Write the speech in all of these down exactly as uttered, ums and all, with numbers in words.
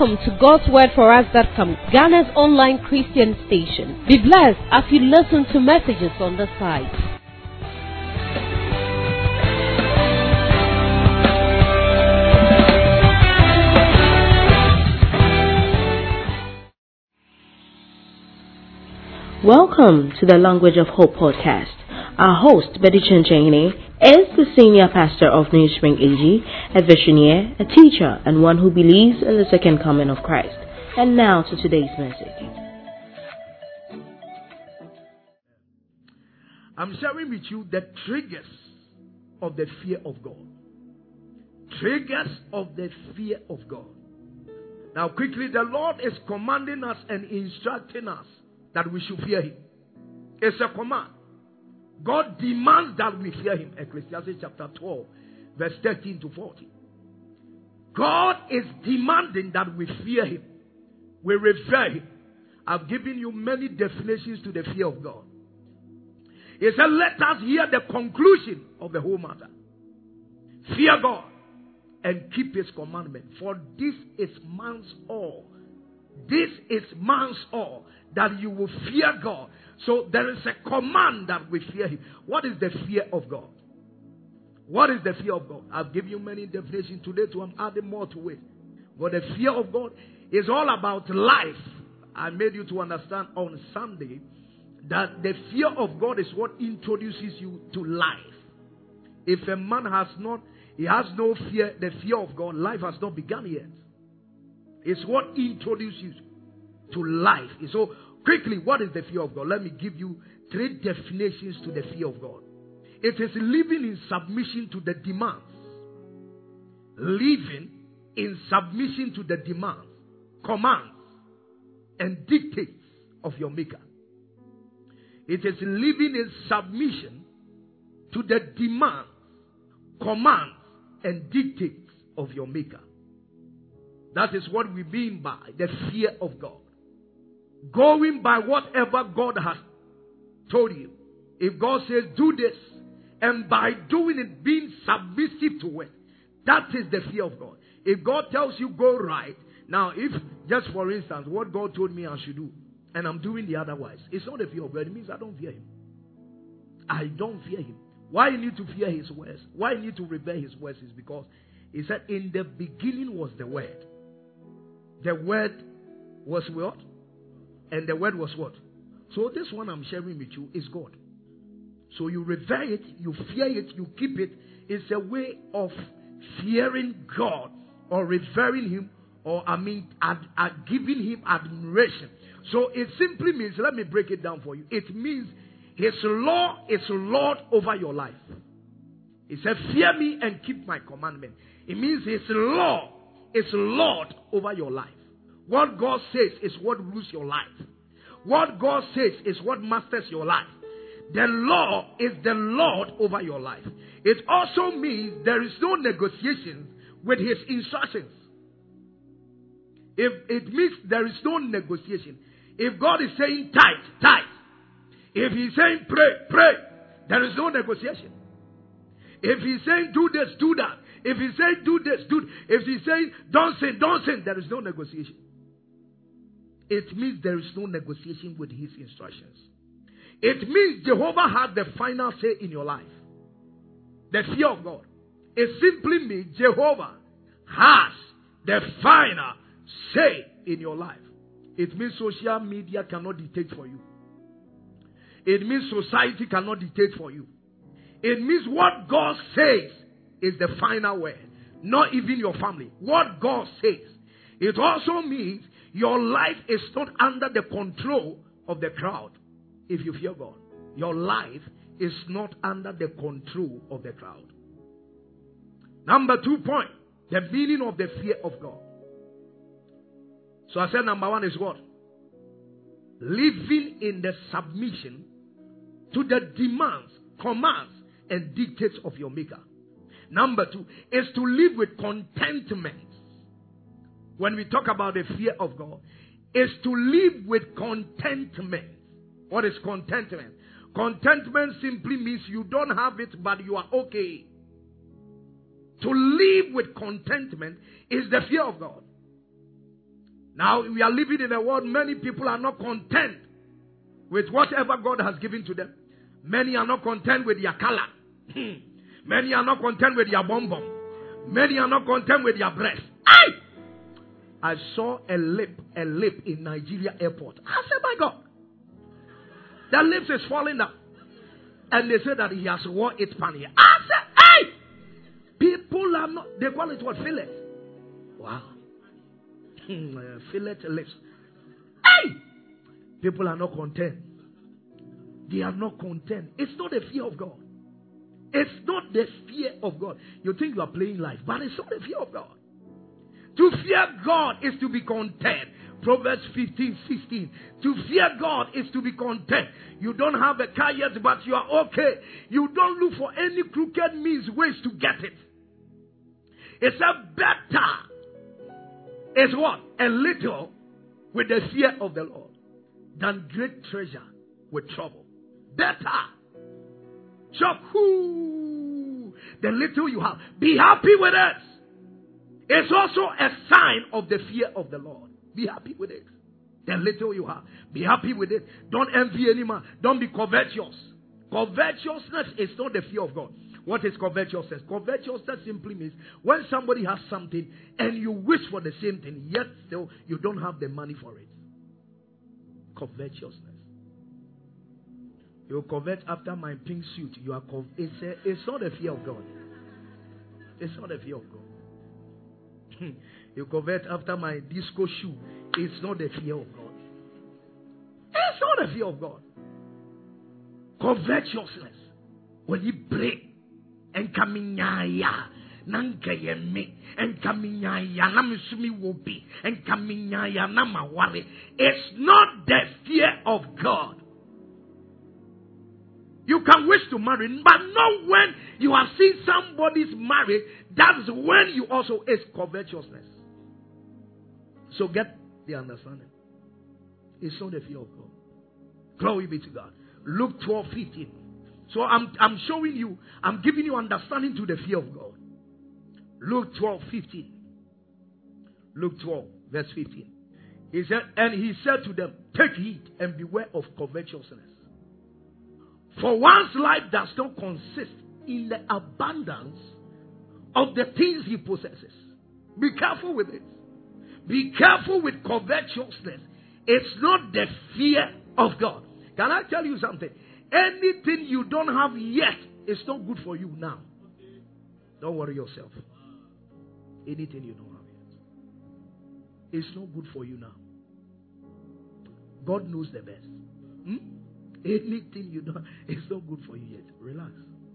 Welcome to God's Word For Us dot com, Ghana's online Christian station. Be blessed as you listen to messages on the site. Welcome to the Language of Hope podcast. Our host, Betty Chenchene, is the senior pastor of New Spring A G, a visionary, a teacher, and one who believes in the second coming of Christ. And now to today's message. I'm sharing with you the triggers of the fear of God. Triggers of the fear of God. Now quickly, the Lord is commanding us and instructing us that we should fear Him. It's a command. God demands that we fear Him. Ecclesiastes chapter twelve, verse thirteen to fourteen. God is demanding that we fear Him. We revere Him. I've given you many definitions to the fear of God. He said, let us hear the conclusion of the whole matter. Fear God and keep His commandment. For this is man's all. This is man's all, that you will fear God. So there is a command that we fear Him. What is the fear of God? What is the fear of God? I've given you many definitions today, so I'm adding more to it. But the fear of God is all about life. I made you to understand on Sunday that the fear of God is what introduces you to life. If a man has not, he has no fear, the fear of God, life has not begun yet. It's what introduces you to life. So quickly, what is the fear of God? Let me give you three definitions to the fear of God. It is living in submission to the demands. Living in submission to the demands, commands, and dictates of your Maker. It is living in submission to the demands, commands, and dictates of your Maker. That is what we mean by the fear of God. Going by whatever God has told you. If God says do this, and by doing it, being submissive to it, that is the fear of God. If God tells you go right, now if, just for instance, what God told me I should do, and I'm doing the otherwise, it's not the fear of God. It means I don't fear Him. I don't fear Him. Why you need to fear His words? Why you need to revere His words is because He said in the beginning was the Word. The Word was what? And the Word was what? So this one I'm sharing with you is God. So you revere it, you fear it, you keep it. It's a way of fearing God or revering Him, or I mean ad, ad, giving Him admiration. So it simply means, let me break it down for you. It means His law is Lord over your life. He said, fear me and keep my commandment. It means His law is Lord over your life. What God says is what rules your life. What God says is what masters your life. The law is the Lord over your life. It also means there is no negotiation with His instructions. If it means there is no negotiation. If God is saying tithe, tithe. If He's saying pray, pray. There is no negotiation. If He's saying do this, do that. If He's saying do this, do. If He's saying don't sin, don't sin. There is no negotiation. It means there is no negotiation with His instructions. It means Jehovah has the final say in your life. The fear of God. It simply means Jehovah has the final say in your life. It means social media cannot dictate for you. It means society cannot dictate for you. It means what God says is the final word. Not even your family. What God says. It also means your life is not under the control of the crowd. If you fear God, your life is not under the control of the crowd. Number two point, the meaning of the fear of God. So I said number one is what? Living in the submission to the demands, commands, and dictates of your Maker. Number two is to live with contentment. When we talk about the fear of God, is to live with contentment. What is contentment? Contentment simply means you don't have it, but you are okay. To live with contentment is the fear of God. Now we are living in a world, many people are not content with whatever God has given to them. Many are not content with their color. Many are not content with their bum bum. Many are not content with their breast. Aye! I saw a lip, a lip in Nigeria airport. I said, my God, that lips is falling down. And they said that he has worn it pan here. I said, hey! People are not, they call it what? Fillet. Wow. Fillet lips. Hey! People are not content. They are not content. It's not the fear of God. It's not the fear of God. You think you are playing life, but it's not the fear of God. To fear God is to be content. Proverbs fifteen, sixteen. To fear God is to be content. You don't have a car yet, but you are okay. You don't look for any crooked means, ways to get it. It's a better. It's what? A little with the fear of the Lord than great treasure with trouble. Better. Chaku. The little you have. Be happy with it. It's also a sign of the fear of the Lord. Be happy with it. The little you have. Be happy with it. Don't envy any man. Don't be covetous. Covetousness is not the fear of God. What is covetousness? Covetousness simply means when somebody has something and you wish for the same thing, yet still you don't have the money for it. Covetousness. You covet after my pink suit. You are cov- it's, a, it's not the fear of God. It's not the fear of God. You covet after my disco shoe. It's not the fear of God. It's not the fear of God. Covetousness. When you break and kaminyaya nankayeme and kaminyaya namisumi wobi and kaminyaya namawari. It's not the fear of God. You can wish to marry, but not when you have seen somebody's married. That's when you also is covetousness. So get the understanding. It's not the fear of God. Glory be to God. Luke twelve, fifteen. So I'm I'm showing you, I'm giving you understanding to the fear of God. Luke twelve, fifteen. Luke twelve, verse fifteen. He said, and he said to them, take heed and beware of covetousness. For one's life does not consist in the abundance of the things he possesses. Be careful with it. Be careful with covetousness. It's not the fear of God. Can I tell you something? Anything you don't have yet is not good for you now. Don't worry yourself. Anything you don't have yet, it's not good for you now. God knows the best. Hmm? Anything you don't, it's not good for you yet. Relax.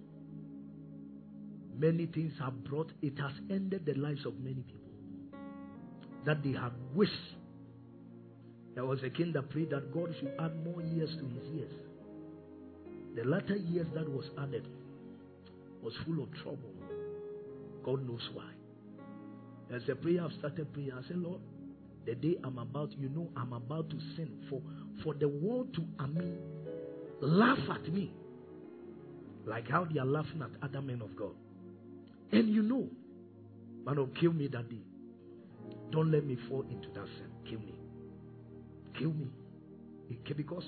Many things have brought, it has ended the lives of many people that they had wished. There was a king that prayed that God should add more years to his years. The latter years that was added was full of trouble. God knows why. There's a prayer I've started praying. I said, Lord, the day I'm about, you know, I'm about to sin for, for the world to, I mean, laugh at me like how they are laughing at other men of God. And you know, man, will kill me that day. Don't let me fall into that sin. Kill me. Kill me. Because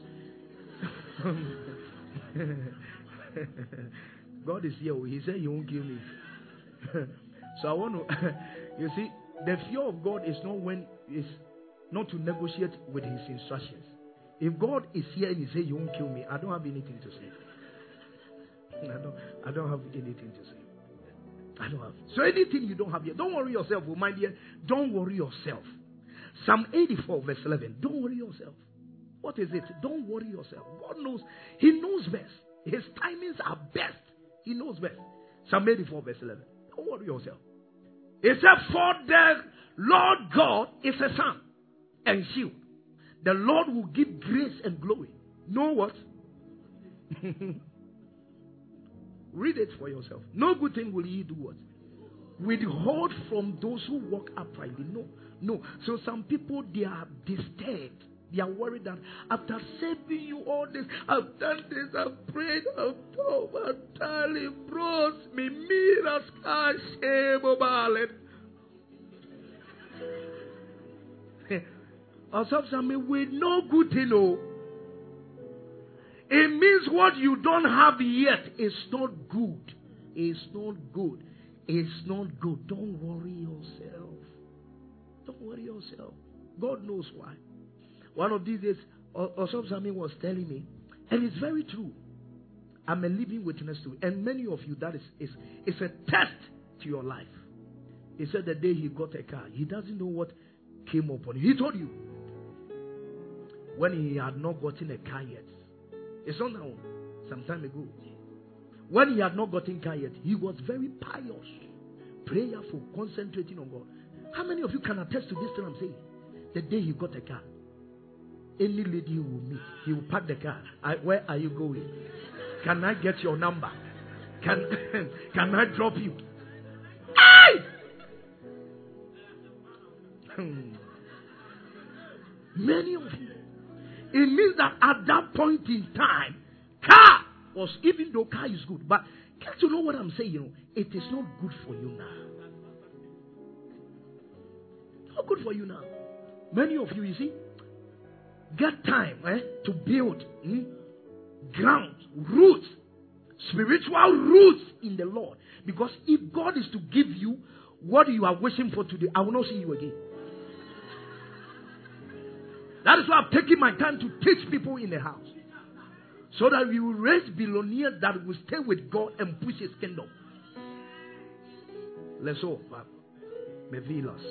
God is here. He said he won't kill me. So I want to, you see, the fear of God is not when is not to negotiate with his instructions. If God is here and he says you won't kill me, I don't have anything to say. I don't, I don't have anything to say. I don't have. So anything you don't have yet, don't worry yourself, oh my dear. Don't worry yourself. Psalm eighty-four verse eleven. Don't worry yourself. What is it? Don't worry yourself. God knows. He knows best. His timings are best. He knows best. Psalm eighty-four verse eleven. Don't worry yourself. It said, for the Lord God is a sun and shield. The Lord will give grace and glory. Know what? Read it for yourself. No good thing will he do what? Withhold from those who walk uprightly. No, no. So some people, they are disturbed. They are worried that after saving you all this, I've done this, I've prayed, I've told my darling bros, me miras Or something with no good thing. Oh. It means what you don't have yet is not good. It's not good. It's not good. Don't worry yourself. Don't worry yourself. God knows why. One of these days, Osop Sami was telling me, and it's very true. I'm a living witness to it. And many of you, that is, is, is a test to your life. He said the day he got a car, he doesn't know what came upon him. He told you when he had not gotten a car yet. It's not now, some time ago. When he had not gotten a car yet, he was very pious, prayerful, concentrating on God. How many of you can attest to this thing I'm saying? The day he got a car, any lady he will meet, he will park the car. I, where are you going? Can I get your number? Can, can I drop you? Aye! Many of you. It means that at that point in time, car was, even though car is good, but get to know what I'm saying, you know, it is not good for you now. Not good for you now. Many of you, you see, get time eh, to build hmm, ground, roots, spiritual roots in the Lord. Because if God is to give you what you are wishing for today, I will not see you again. That is why I've taken my time to teach people in the house. So that we will raise billionaires that will stay with God and push His kingdom. Let's hope. Mevilas.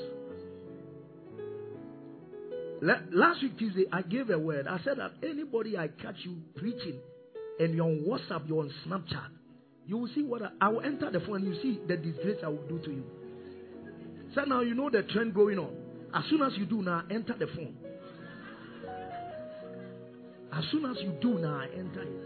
Last week Tuesday, I gave a word. I said that anybody I catch you preaching and you're on WhatsApp, you're on Snapchat, you will see what I, I will enter the phone and you see the disgrace I will do to you. So now you know the trend going on. As soon as you do now, enter the phone. As soon as you do now, enter it.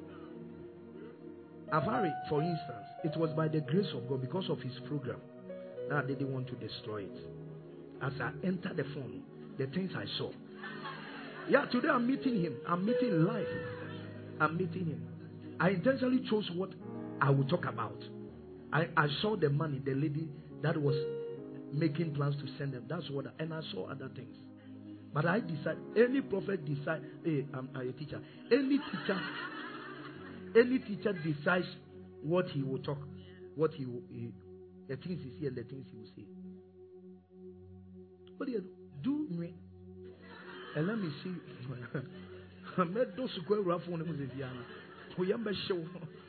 Avari, for instance, it was by the grace of God, because of his program, that they didn't want to destroy it. As I entered the phone, the things I saw. Yeah, today I'm meeting him. I'm meeting live. I'm meeting him. I intentionally chose what I will talk about. I, I saw the money, the lady that was making plans to send them. That's what, I, and I saw other things. But I decide, any prophet decide, hey, I'm, I'm a teacher. Any teacher, any teacher decides what he will talk, what he will, he, the things he see and the things he will say. What do you do? Do me, and let me see. I met those who go rough on him. We am show.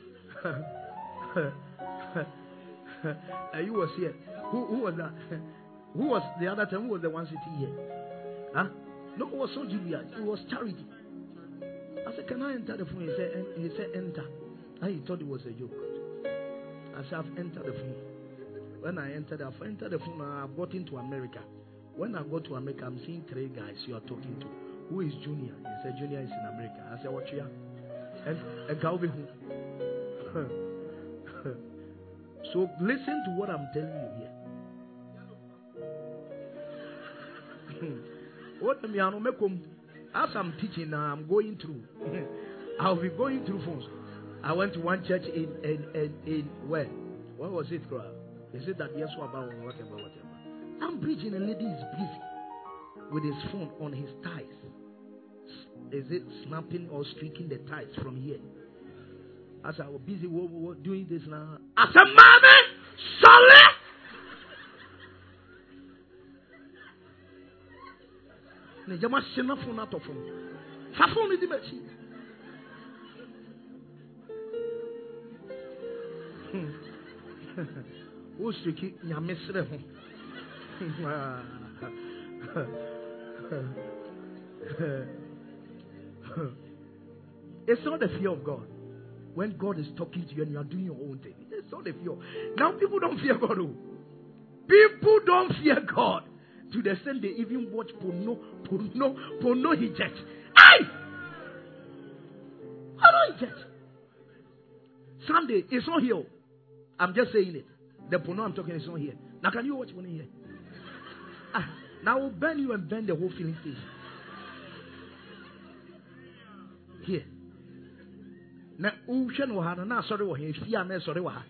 You was here. Who, who was that? Who was the other time? Who was the one sitting here? Huh? No, it was so Julia. It was Charity. I said, can I enter the phone? He said, he said enter. And he thought it was a joke. I said, I've entered the phone. When I entered, I've entered the phone, I've got into America. When I go to America, I'm seeing three guys you are talking to. Who is Junior? He said, Junior is in America. I said, what you are? And a guy will be who? So listen to what I'm telling you here. As I'm teaching now, I'm going through. I'll be going through phones. I went to one church in in in, in where? Where was it, girl? They said that yes, about whatever, whatever. I'm preaching, a lady is busy with his phone on his thighs. Is it snapping or streaking the thighs from here? As I was busy what, what, doing this now, I said, Mommy, sorry. Nejama shena phone out of phone. Fa phone is the Who's streaking? Nyamesre ho. It's not the fear of God. When God is talking to you and you are doing your own thing, it's not the fear. Now people don't fear God. People don't fear God to the extent they even watch porno, porno, porno eject. Aye! Porno eject. Sunday, it's not here. I'm just saying it. The porno I'm talking is not here. Now can you watch porno here? Ah, now I will burn you and burn the whole filling station. Here. Now, Ushan Wahana, now sorry, Wahi, Fia, no sorry, Waha.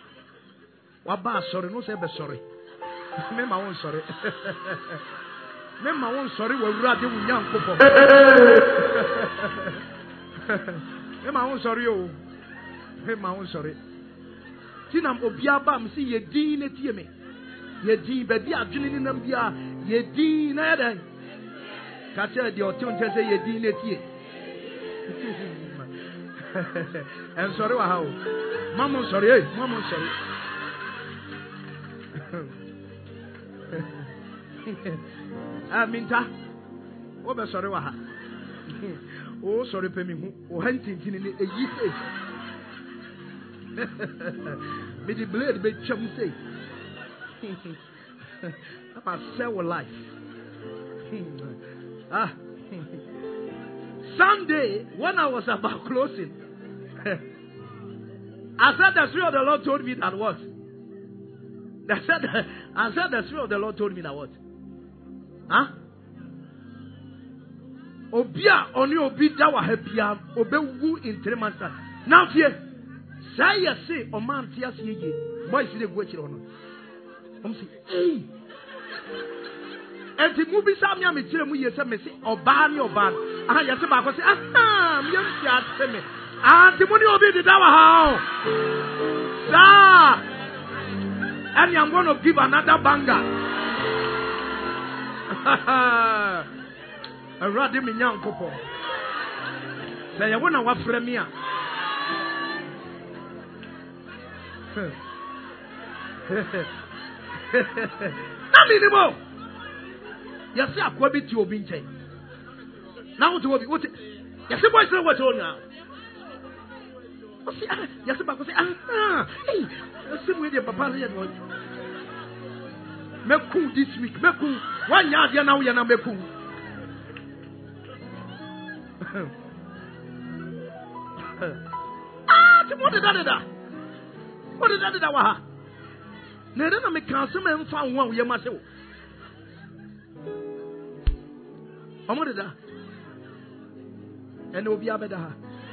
Waba, sorry, no say, but sorry. Remember, I won't sorry. Mema won sorry we wura de wo Nyankopon. Mema won sorry o. Mema won sorry. Tinam obia ba m si ye din na tie me. Ye din ba bi adwene ni nam bia ye din na yadan. Ka che de o ti unte say ye din na tie. I'm sorry wa how. Mama sorry eh, mama sorry. Aminta. O be sorry wa ha. O sorry pe mi hu. O hantintin ni eyi say. Me the blade be chum say. I'm a sell life. Ah. Sunday, when I was about closing, I said the Spirit of the Lord told me that what? I said, I said the Spirit of the Lord told me that what? Huh? Obia oni obi da wa habia obewu in three months time. Now fear. Say you say o man tia se ye. Boy see dey go chire ono. Om say, "Hey." Enti mu bi sa me am chire mu ye se me se oba ni oba. Ah ya se ba ko say, "Ah, me am tia se me." Ah, ti mu ni obi di da wa ha. Sa. And I'm going to give another banger. Erade me Nyankopon. Say you wanna wa frɛ me a. Na me ni mo. Ya se akwa bi ti obi nkyɛn. Na wo ti obi, wo ti. Ya se boy say what on now. Ya se ba ko say ah. Hey, se mo dey papa say no. Meku this week, meku. One yard ya na wo ya na meku. Ah, ti mo de da da. What did that do that wa? Na na me cancel me mfa wo a wo yema se wo. Omo de da. Ene obi abeda ha.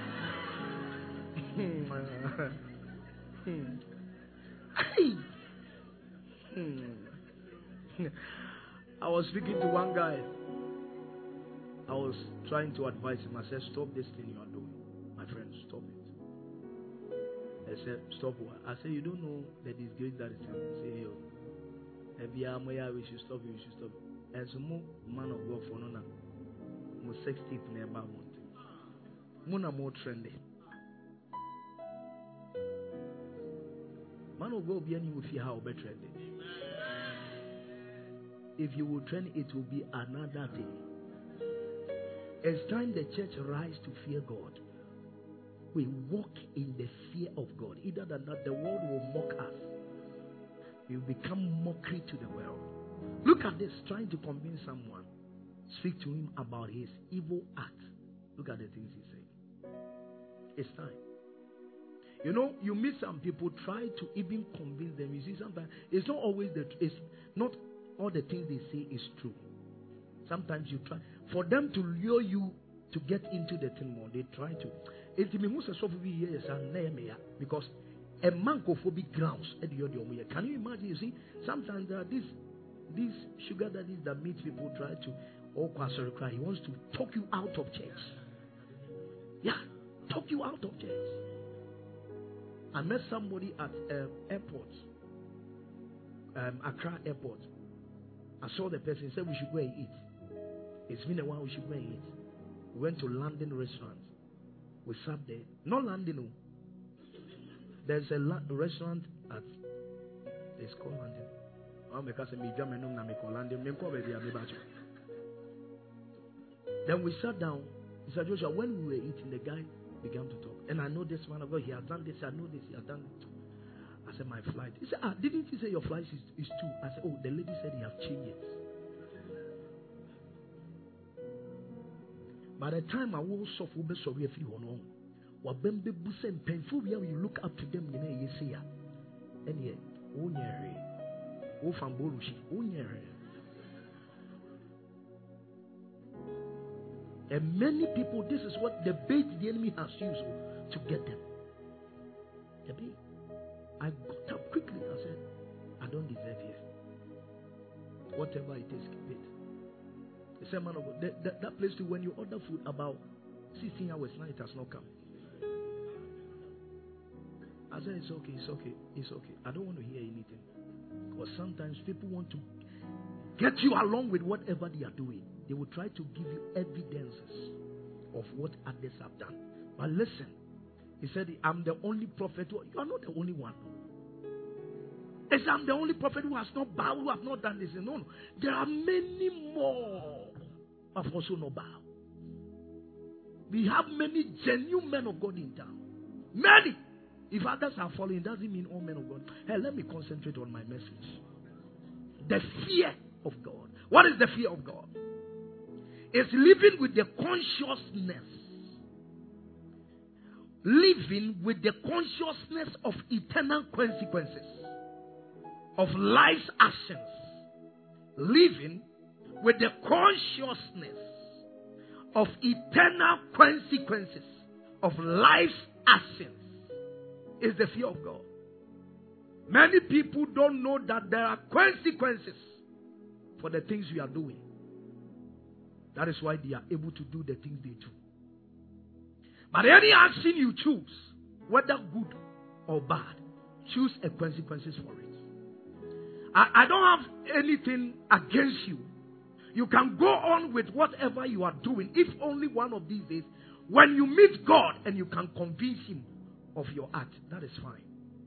I was speaking to one guy. I was trying to advise him. I said, "Stop this thing you are doing, my friend. Stop it." I said, "Stop what?" I said, "You don't know the disgrace that is happening." Say, "Yo, every time we should stop it, we should stop it." And so, more man of God for no now, more sex tip never want. More more trendy. Man of God, be any with you how better trendy. If you will trend, it will be another thing. It's time the church rise to fear God. We walk in the fear of God. Either than that, the world will mock us. We will become mockery to the world. Look at this, trying to convince someone. Speak to him about his evil act. Look at the things he said. It's time. You know, you meet some people, try to even convince them. You see, sometimes it's not always the it's not all the things they say is true. Sometimes you try for them to lure you to get into the thing more. They try to. Because a mancophobic grounds. Can you imagine? You see, sometimes there are these these sugar daddies that meet people try to oh sorry cry. He wants to talk you out of church. Yeah, talk you out of church. I met somebody at um, airport, um, Accra airport. I saw the person, said we should go and eat. It's been a while, we should go and eat. We went to London restaurant. We sat there. Not London, no. There's a la- restaurant at, it's called London. Then we sat down. Mister Joshua, when we were eating, the guy began to talk. And I know this man of God, he has done this, I know this, he has done it. I said, my flight. He said, ah, didn't you say your flight is, is two? I said, oh, the lady said he has changed it. By the time I was off, we be sorry if you want. Wabembe busen painful you look up to them, you know, you see ya. And yet, oh, nyere, oh, famborushi, oh, nyere. And many people, this is what the bait the enemy has used to get them. I got up quickly. I said, I don't deserve you. Whatever it is, keep it. He said, man of God, that, that, that place too, when you order food about sixteen hours now, it has not come. I said, it's okay, it's okay, it's okay. I don't want to hear anything. Because sometimes people want to get you along with whatever they are doing. They will try to give you evidences of what others have done. But listen, he said, I'm the only prophet. Who, you are not the only one. He said, I'm the only prophet who has not bowed, who have not done this. No, no. There are many more who have also not bowed. We have many genuine men of God in town. Many. If others are following, it doesn't mean all men of God. Hey, let me concentrate on my message. The fear of God. What is the fear of God? It's living with the consciousness. Living with the consciousness of eternal consequences of life's actions. Living with the consciousness of eternal consequences of life's actions is the fear of God. Many people don't know that there are consequences for the things we are doing. That is why they are able to do the things they do. But any action you choose, whether good or bad, choose a consequences for it. I, I don't have anything against you. You can go on with whatever you are doing, if only one of these days, when you meet God and you can convince Him of your act, that is fine.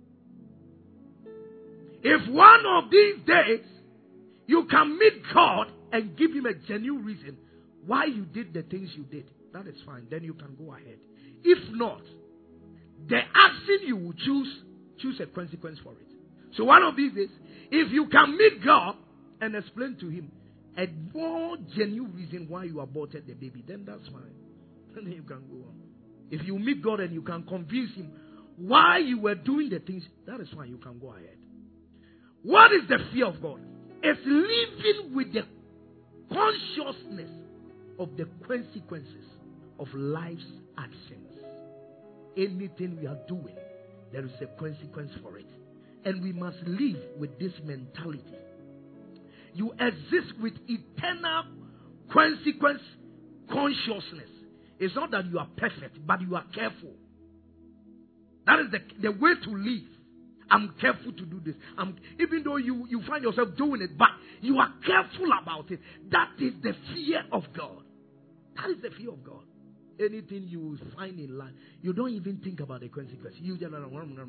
If one of these days you can meet God and give Him a genuine reason why you did the things you did, that is fine. Then you can go ahead. If not, the action you will choose, choose a consequence for it. So one of these days, if you can meet God and explain to Him a more genuine reason why you aborted the baby, then that's fine. Then you can go on. If you meet God and you can convince Him why you were doing the things, that is fine. You can go ahead. What is the fear of God? It's living with the consciousness of the consequences of life's actions. Anything we are doing, there is a consequence for it. And we must live with this mentality. You exist with eternal consequence consciousness. It's not that you are perfect, but you are careful. That is the, the way to live. I'm careful to do this. I'm, even though you, you find yourself doing it, but you are careful about it. That is the fear of God. That is the fear of God. Anything you find in life, you don't even think about the consequences. You just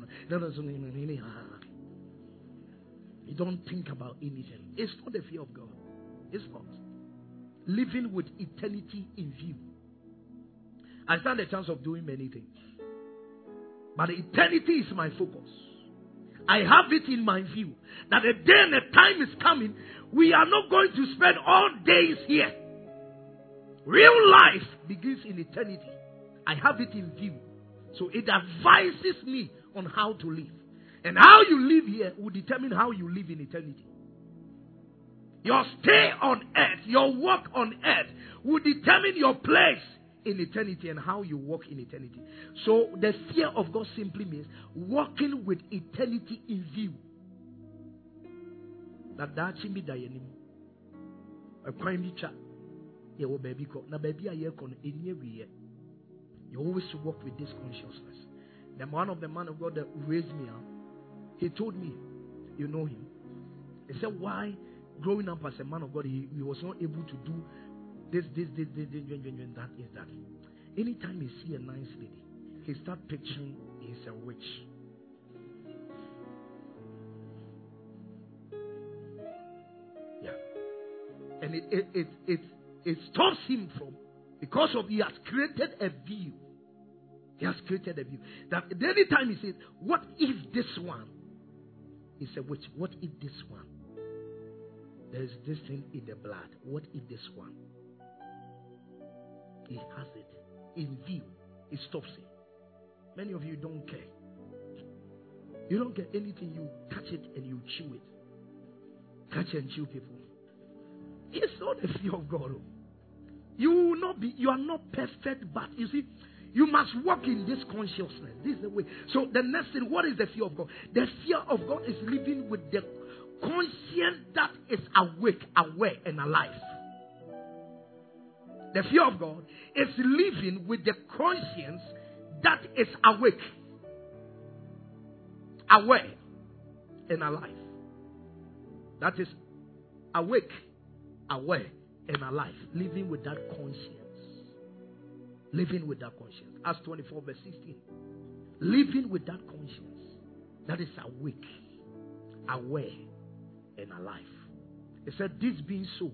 you don't think about anything. It's not the fear of God. It's not. Living with eternity in view. I stand a chance of doing many things. But eternity is my focus. I have it in my view that a day and a time is coming. We are not going to spend all days here. Real life begins in eternity. I have it in view. So it advises me on how to live. And how you live here will determine how you live in eternity. Your stay on earth, your walk on earth will determine your place in eternity and how you walk in eternity. So the fear of God simply means walking with eternity in view. That that chimbi dayenim. A crime bicha. You will baby ko. Na baby a year kon enye wiye. You always walk with this consciousness. The man of the man of God that raised me up, he told me, you know him. He said, why growing up as a man of God, he, he was not able to do this, this, this, this, this, this, this, that is that. Anytime he see a nice lady, he start picturing he's a witch. Yeah. And it it it it, it stops him from, because of he has created a view. He has created a view. That anytime he says, what if this one is a witch? What if this one? There is this thing in the blood. What if this one? He has it in view. It stops it. Many of you don't care. You don't get anything. You catch it and you chew it. Catch and chew people. It's not the fear of God. You will not be. You are not perfect, but you see, you must walk in this consciousness. This is the way. So the next thing, what is the fear of God? The fear of God is living with the conscience that is awake, aware, and alive. The fear of God is living with the conscience that is awake, aware, and alive. That is awake, aware, and alive. Living with that conscience. Living with that conscience. Acts twenty-four, verse sixteen. Living with that conscience that is awake, aware, and alive. It said, this being so,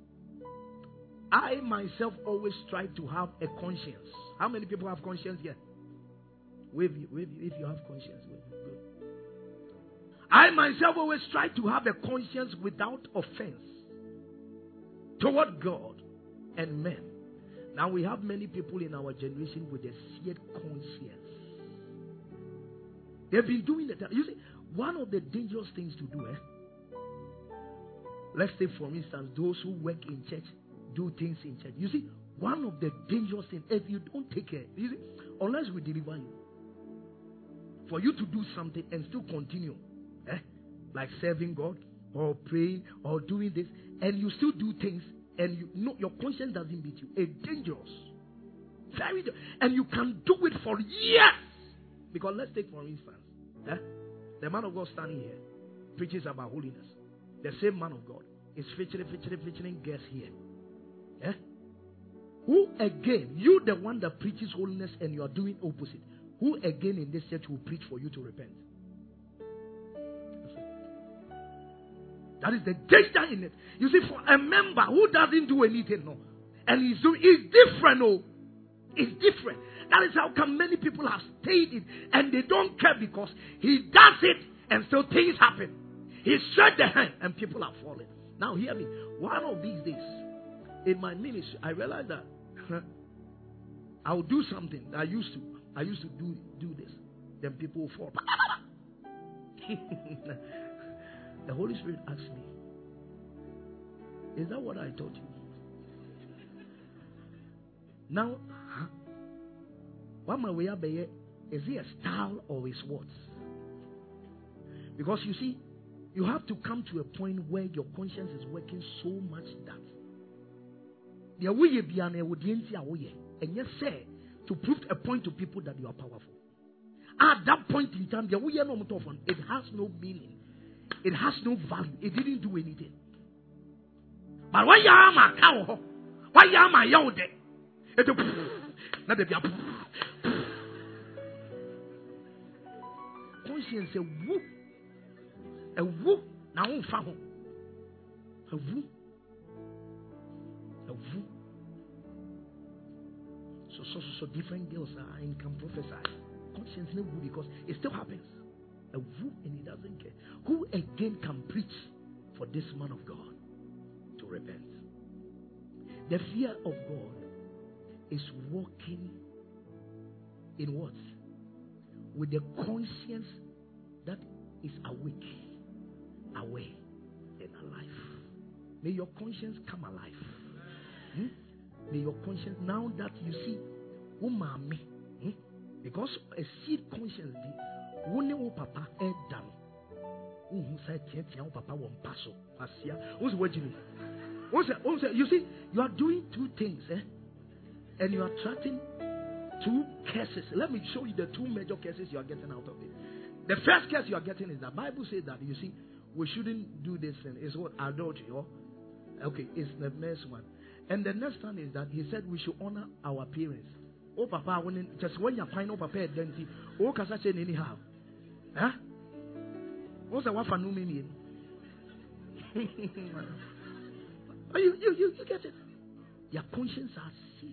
I myself always try to have a conscience. How many people have conscience here? Wave you, wave you, if you have conscience. Wave you. Good. I myself always try to have a conscience without offense toward God and men. Now we have many people in our generation with a seared conscience. They've been doing it. You see, one of the dangerous things to do, eh? Let's say, for instance, those who work in church do things in church. You see, one of the dangerous things, if you don't take care, you see, unless we deliver you, for you to do something and still continue, eh? Like serving God or praying or doing this, and you still do things, and you know your conscience doesn't beat you. It's dangerous, very dangerous, and you can do it for years. Because let's take for instance, eh? The man of God standing here preaches about holiness. The same man of God is featuring, featuring, featuring guests here. Eh? Who again, you the one that preaches holiness and you are doing opposite, who again in this church will preach for you to repent? That is the danger in it. You see, for a member who doesn't do anything, no, and he's doing, it's different, no, it's different. That is how come many people have stayed in and they don't care because he does it and still things happen. He stretched the hand and people are falling. Now hear me. One of these days, in my ministry, I realized that I will do something that I used to. I used to do do this. Then people will fall. The Holy Spirit asked me, is that what I taught you? Now, huh? What my way up is it a style or is what? Because you see, you have to come to a point where your conscience is working so much that the way you be an and yes, say to prove a point to people that you are powerful. At that point in time, the way you know it has no meaning, it has no value, it didn't do anything. But why you are my cow? Why you are my young day? It not the conscience a whoop, a whoop. Now found a whoop, a whoop. So so so so different girls are in can prophesy. Conscience no good because it still happens. A whoop and he doesn't care. Who again can preach for this man of God to repent? The fear of God is walking in what? With the conscience that is awake, aware, and alive. May your conscience come alive. Hmm? May your conscience, now that you see, umami, hmm? Because a seed conscience, one o papa e dam, who said tian papa won't pass so. Who's watching? You see, you are doing two things, eh? And you are attracting two curses. Let me show you the two major curses you are getting out of it. The first curse you are getting is the Bible says that, you see, we shouldn't do this thing. It's what? Adultery. Or, okay, it's the next one. And the next one is that he said we should honor our parents. Oh, Papa, when just when you find out Papa identity, oh, Kasache anyhow. Huh? What's the one for no meaning? You, you, you, you get it? Your conscience are seed.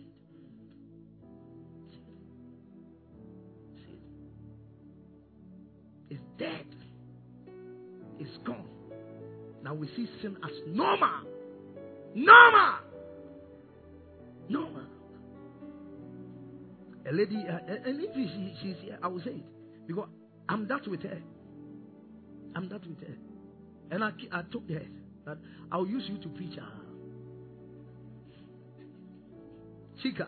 It's dead. It's gone. Now we see sin as normal. Normal. Normal. A lady, uh, and if she, she's here, I will say it. Because I'm that with her. I'm that with her. And I, I told her that I'll use you to preach her. Chika.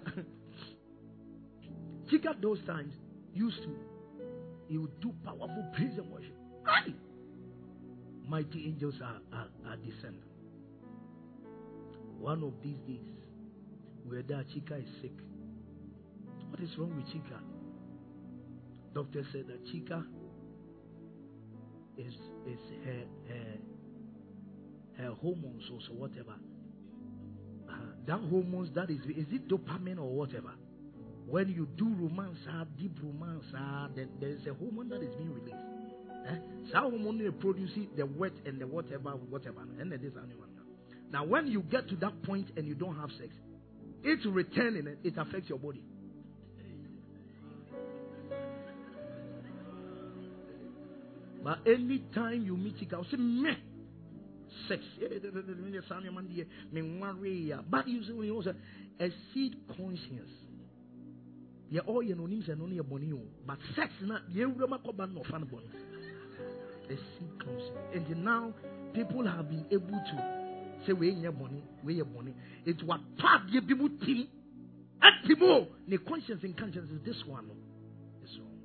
Chika those times used to, he would do powerful praise and worship. Aye. Mighty angels are, are, are descending. One of these days, Where that Chika is sick. What is wrong with Chika? Doctor said that Chika is is her her, her hormones or so whatever. Uh, that hormones that is is it dopamine or whatever? When you do romance, uh, deep romance, uh, then there is a hormone that is being released. Eh? So hormone produces the wet and the whatever, whatever, and it is anyone. Now, when you get to that point and you don't have sex, it's returning it, it affects your body. But anytime you meet it, I'll say, meh, sex. But you see, also a seed conscience. Yeah, all you know names and only a bonny, but sex not you remarkable no fun bonny. A seed conscience. And now people have been able to say, we ain't bonny, we ain't bonny. It's what part you people team at people. The conscience and conscience is this one. This one.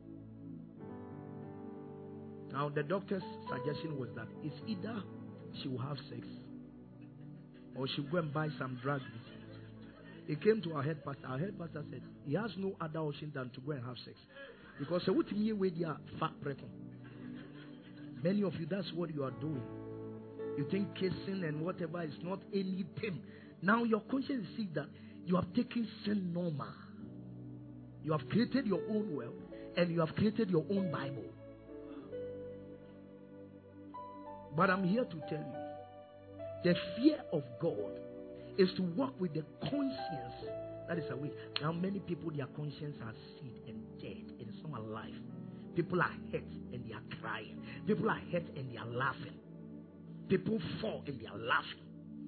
Now the doctor's suggestion was that it's either she will have sex or she will go and buy some drugs. He came to our head pastor. Our head pastor said he has no other option than to go and have sex. Because what me with your fat breaking. Many of you, that's what you are doing. You think kissing and whatever is not anything. Now your conscience sees that you have taken sin normal. You have created your own world and you have created your own Bible. But I'm here to tell you, the fear of God is to walk with the conscience that is awake. Now many people, their conscience are seed and dead. It is not alive. People are hurt and they are crying. People are hurt and they are laughing. People fall and they are laughing.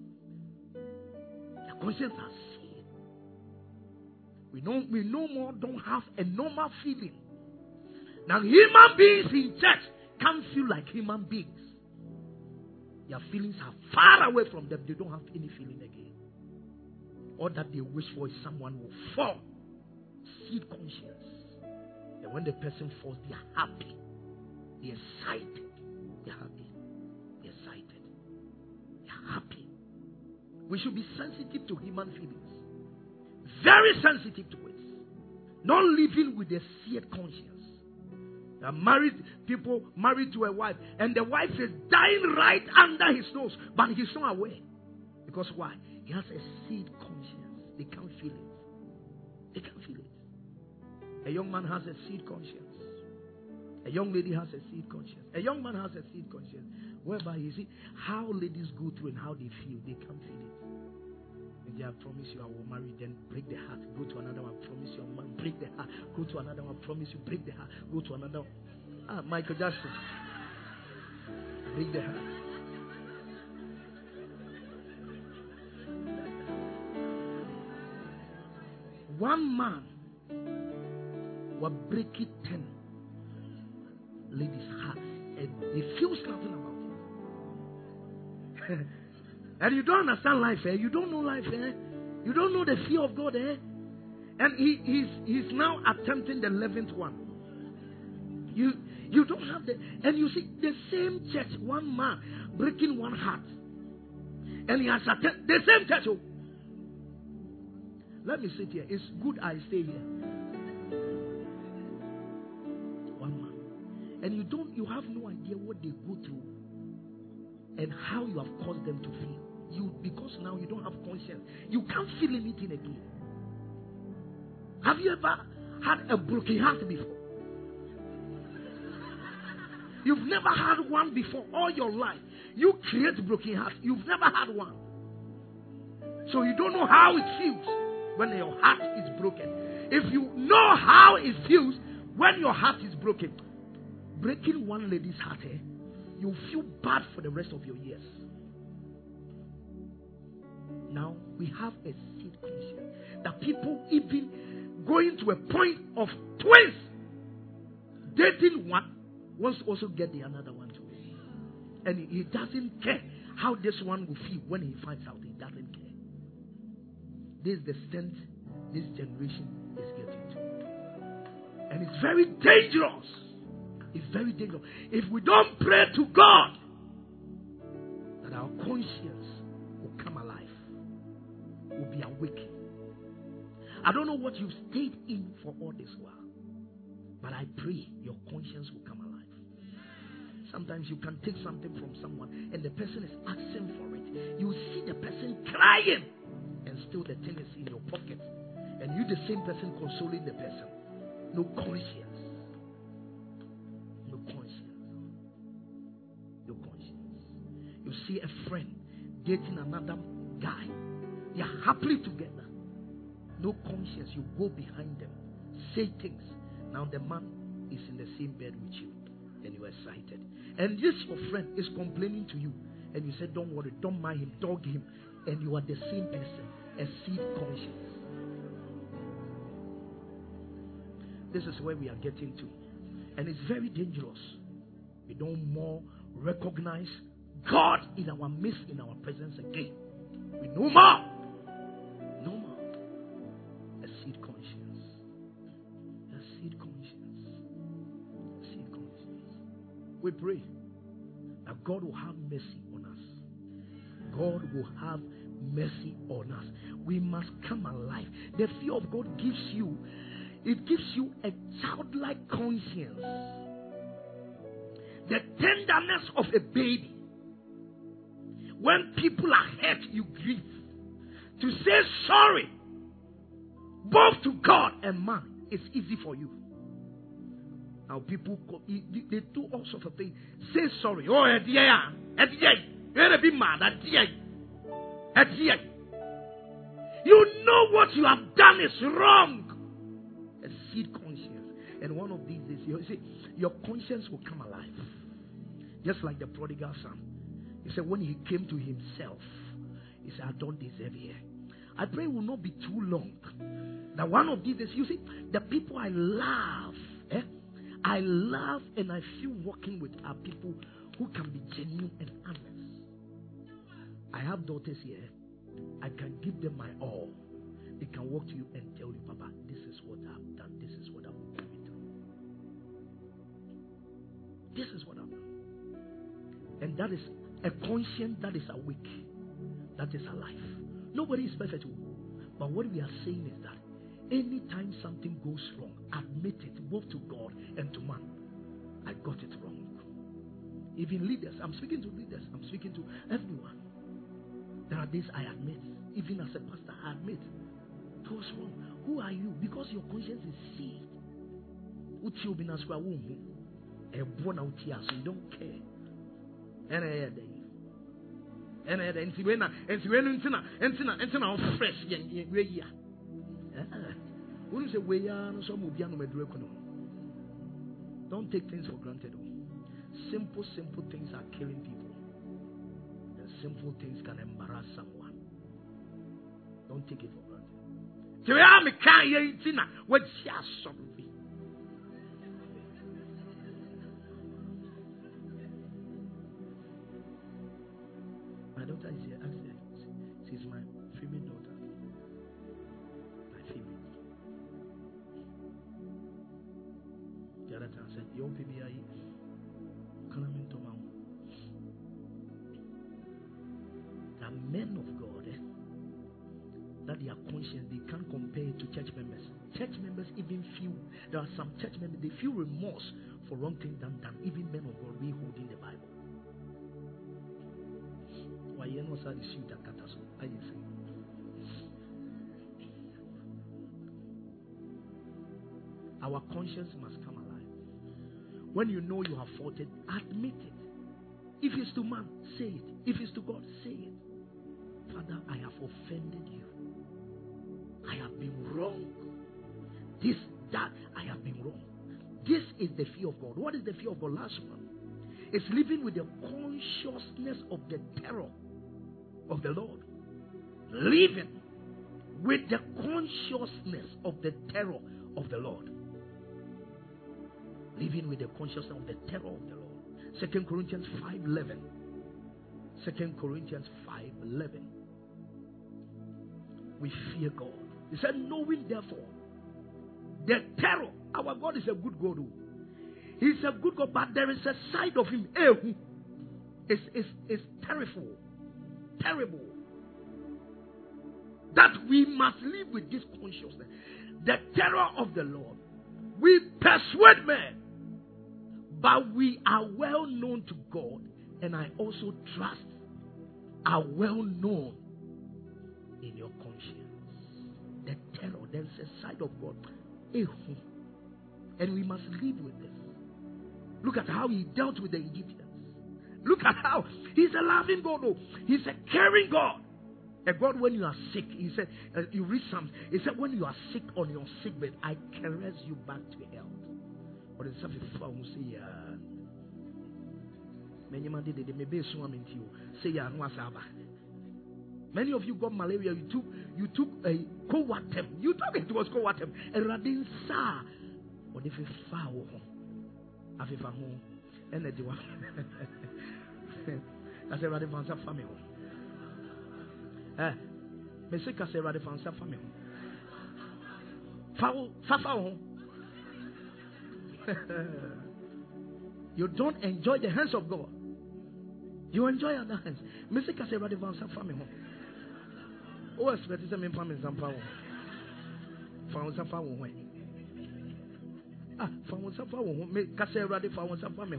Their conscience are seed. We know we no more don't have a normal feeling. Now human beings in church can't feel like human beings. Their feelings are far away from them. They don't have any feeling again. All that they wish for is someone will fall. Seed conscience. And when the person falls, they are happy. They are excited. They are happy. They are excited. They are happy. We should be sensitive to human feelings. Very sensitive to it. Not living with a seed conscience. There are married people married to a wife, and the wife is dying right under his nose, but he's not aware. Because why? He has a seed conscience. They can't feel it. They can't feel it. A young man has a seed conscience. A young lady has a seed conscience. A young man has a seed conscience. Whereby you see how ladies go through and how they feel, they can't feel it. And they have promised you I will marry, then break the heart, go to another one, promise you man, break the heart, go to another one, promise you, break the heart, go to another one. Ah, Michael Jackson. Break the heart. One man will break it ten ladies' hearts, and he feels nothing about it. And you don't understand life, eh? You don't know life, eh? You don't know the fear of God, eh? And he, he's he's now attempting the eleventh one. You you don't have the, and you see the same church, one man breaking one heart, and he has attempted the same church. Oh. Let me sit here. It's good I stay here. One man. And you don't, you have no idea what they go through and how you have caused them to feel. You, because now you don't have conscience. You can't feel anything again. Have you ever had a broken heart before? You've never had one before all your life. You create broken hearts. You've never had one. So you don't know how it feels when your heart is broken. If you know how it feels when your heart is broken, breaking one lady's heart, eh, you feel bad for the rest of your years. Now we have a seed conscience that people even going to a point of twins, dating one, wants to also get the another one too, and he doesn't care how this one will feel when he finds out. He doesn't care. This is the extent this generation is getting to. And it's very dangerous. It's very dangerous. If we don't pray to God that our conscience will come alive, will be awake, I don't know what you've stayed in for all this while. But I pray your conscience will come alive. Sometimes you can take something from someone and the person is asking for it. You see the person crying and still the thing is in your pocket. And you the same person consoling the person. No conscience. No conscience. No conscience. You see a friend dating another guy. They are happily together. No conscience. You go behind them. Say things. Now the man is in the same bed with you. And you are excited. And this your friend is complaining to you. And you said, don't worry, don't mind him, dog him. And you are the same person. A seed conscience. This is where we are getting to. And it's very dangerous. We don't more recognize God in our midst, in our presence again. We no more. No more. A seed conscience. A seed conscience. A seed conscience. We pray that God will have mercy on us. God will have mercy on us. We must come alive. The fear of God gives you, it gives you a childlike conscience. The tenderness of a baby. When people are hurt, you grieve. To say sorry, both to God and man, is easy for you. Now people, they do all sorts of things. Say sorry. Oh, yeah, you're be mad. You know what you have done is wrong. A seed conscience. And one of these days, you see, your conscience will come alive. Just like the prodigal son. He said when he came to himself, he said, I don't deserve here. I pray it will not be too long. That one of these days, you see, the people I love, eh? I love and I feel working with are people who can be genuine and honest. I have daughters here. I can give them my all. They can walk to you and tell you, Papa, this is what I've done. This is what I'm going through. This is what I've done. And that is a conscience that is awake. That is alive. Nobody is perfect. But what we are saying is that anytime something goes wrong, admit it both to God and to man. I got it wrong. Even leaders, I'm speaking to leaders, I'm speaking to everyone. There are days I admit, even as a pastor, I admit, I was wrong. Who are you? Because your conscience is seed. You don't care. And I and I and when and when and and and fresh yeah. When you say we are no some will be no medre kono. Don't take things for granted. Simple, simple things are killing people. And simple things can embarrass someone. Don't take it for granted. So I am can't tina what just something. My daughter is here. She's my female daughter. My female. The other time I said, young people are here. Come into my home. The men of God, eh, that they are conscious, they can't compare it to church members. Church members even feel, there are some church members, they feel remorse for wrong things done than even men of God we holding the Bible. Why you know the suit and kataso? I say. Our conscience must come alive. When you know you have faulted, admit it. If it's to man, say it. If it's to God, say it. Father, I have offended you. I have been wrong. This, that, I have been wrong. This is the fear of God. What is the fear of God? Last one. It's living with the consciousness of the terror of the Lord. Living with the consciousness of the terror of the Lord. Living with the consciousness of the terror of the Lord. Second Corinthians five eleven. Second Corinthians five eleven. We fear God. He said, knowing therefore the terror. Our God is a good God. He's a good God, but there is a side of him. It's, it's, it's terrible. Terrible. that we must live with this consciousness. The terror of the Lord. We persuade men, but we are well known to God, and I also trust are well known in your conscience. The terror, there's a side of God. And we must live with this. Look at how he dealt with the Egyptians. Look at how he's a loving God. Oh, he's a caring God. A God, when you are sick, he said, uh, you read Psalms, he said, when you are sick on your sick bed, I caress you back to health. Or in something who say, many man did it, maybe swim into you. Say, yeah, no asaba. Many of you got malaria, you took you took a co-watem. You took it was co-watem. A radin sa. Or if you foul Afifa home. And the one. I said, rather than some family. Eh, Messika say rather than some family. Foul, foul. You don't enjoy the hands of God. You enjoy other hands. Messika say rather than some family. Oh, expect to me family some power. Found some power. Ah, found some power. Make Kase rather found some family.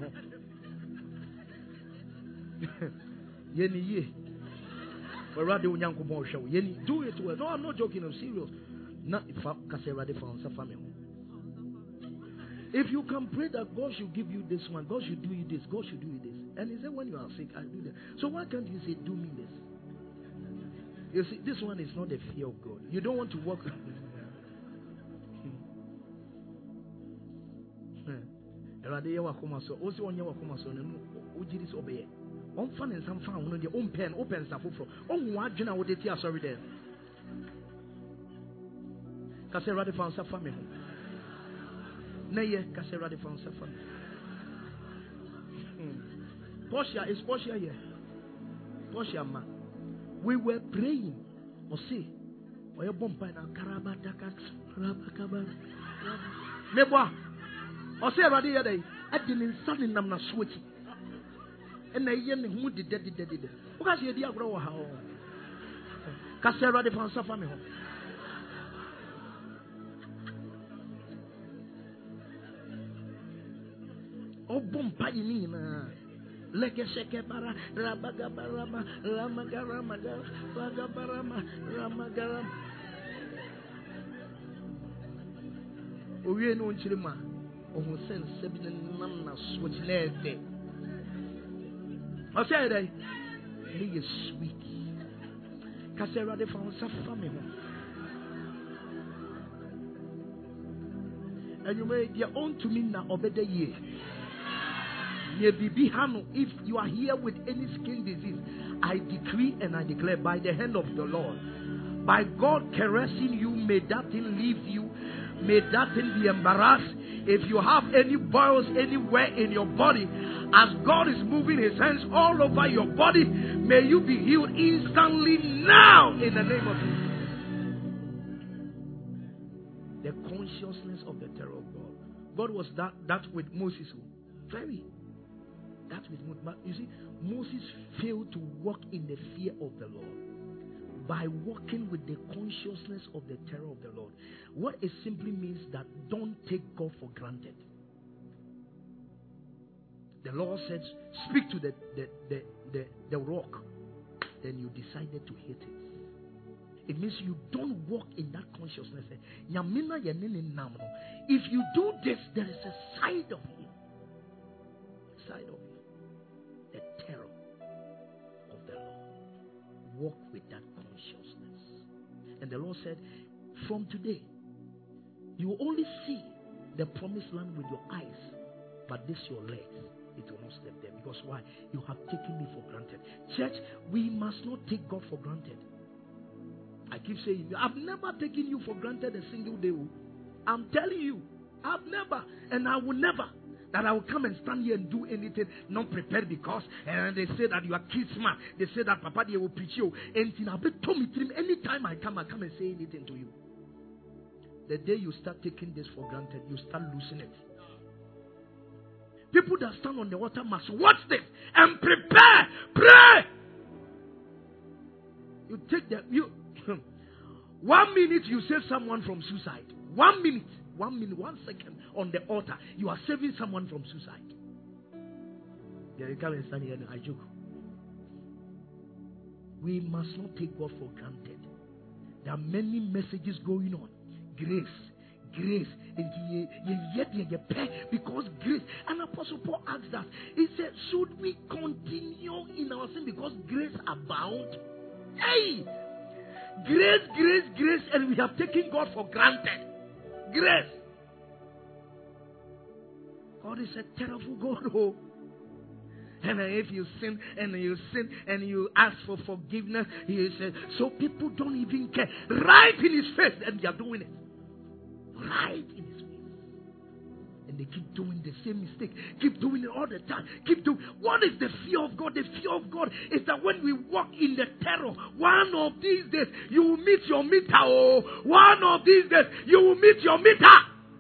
Yeni ye. But rather when young come show. Yeni do it well. No, I'm not joking. I'm serious. Not if Kase rather found some family. If you can pray that God should give you this one, God should do you this, God should do you this. And he said, when you are sick, I do that. So why can't you say, do me this? You see, this one is not the fear of God. You don't want to walk. On fun and some fun on your own pen, open stuff for on what you know what they are sorry there. Casera de France family. Nay, Casera de France family. Portia is Portia here. Portia man. We were praying or say, or your bumpy and Karabataka, Rabakaba. Meboa, or say, Radia day, I didn't suddenly I'm not sweaty. And I yen who did that, did that, did that. Because you dear grow how Casera de France family. Oh, bumpy, Lekesheke para Rabagabarama Ramagarama Ragabarama Ramagaram. Oye no nchirima ohun sen sebi nam na swochinete. O say dey he is sweet. Kasera de fon safa me ho. And you may their own to me na obede ye. If you are here with any skin disease, I decree and I declare by the hand of the Lord, by God caressing you, may that thing leave you, may that thing be embarrassed. If you have any boils anywhere in your body, as God is moving his hands all over your body, may you be healed instantly now in the name of Jesus. The consciousness of the terror of God. God was that, that with Moses. Very. That with Moses. But you see, Moses failed to walk in the fear of the Lord by walking with the consciousness of the terror of the Lord. What it simply means that don't take God for granted. The Lord said, speak to the, the, the, the, the rock. Then you decided to hate it. It means you don't walk in that consciousness. If you do this, there is a side of him. Side of him. The terror of the Lord. Walk with that consciousness. And the Lord said, from today, you will only see the promised land with your eyes, but this your legs, it will not step there. Because why? You have taken me for granted. Church, we must not take God for granted. I keep saying, I've never taken you for granted a single day. I'm telling you, I've never, and I will never. That I will come and stand here and do anything not prepared because and they say that you are kid smart. They say that Papa they will preach you. Anything I've been told me anytime I come, I come and say anything to you. The day you start taking this for granted, you start losing it. People that stand on the water must watch this and prepare. Pray. You take the you One minute you save someone from suicide. One minute, one minute, one second on the altar, you are saving someone from suicide. Yeah, you can't stand here and I joke. We must not take God for granted. There are many messages going on. Grace, grace, because grace. And Apostle Paul asked us, he said, should we continue in our sin because grace abound? Hey! Grace, grace, grace, and we have taken God for granted. Grace. God is a terrible God. Oh. And if you sin and you sin and you ask for forgiveness, he says, so people don't even care. Right in his face, and they are doing it. Right in his face. And they keep doing the same mistake. Keep doing it all the time. Keep doing. What is the fear of God? The fear of God is that when we walk in the terror, one of these days you will meet your meter. Oh, one of these days you will meet your meter.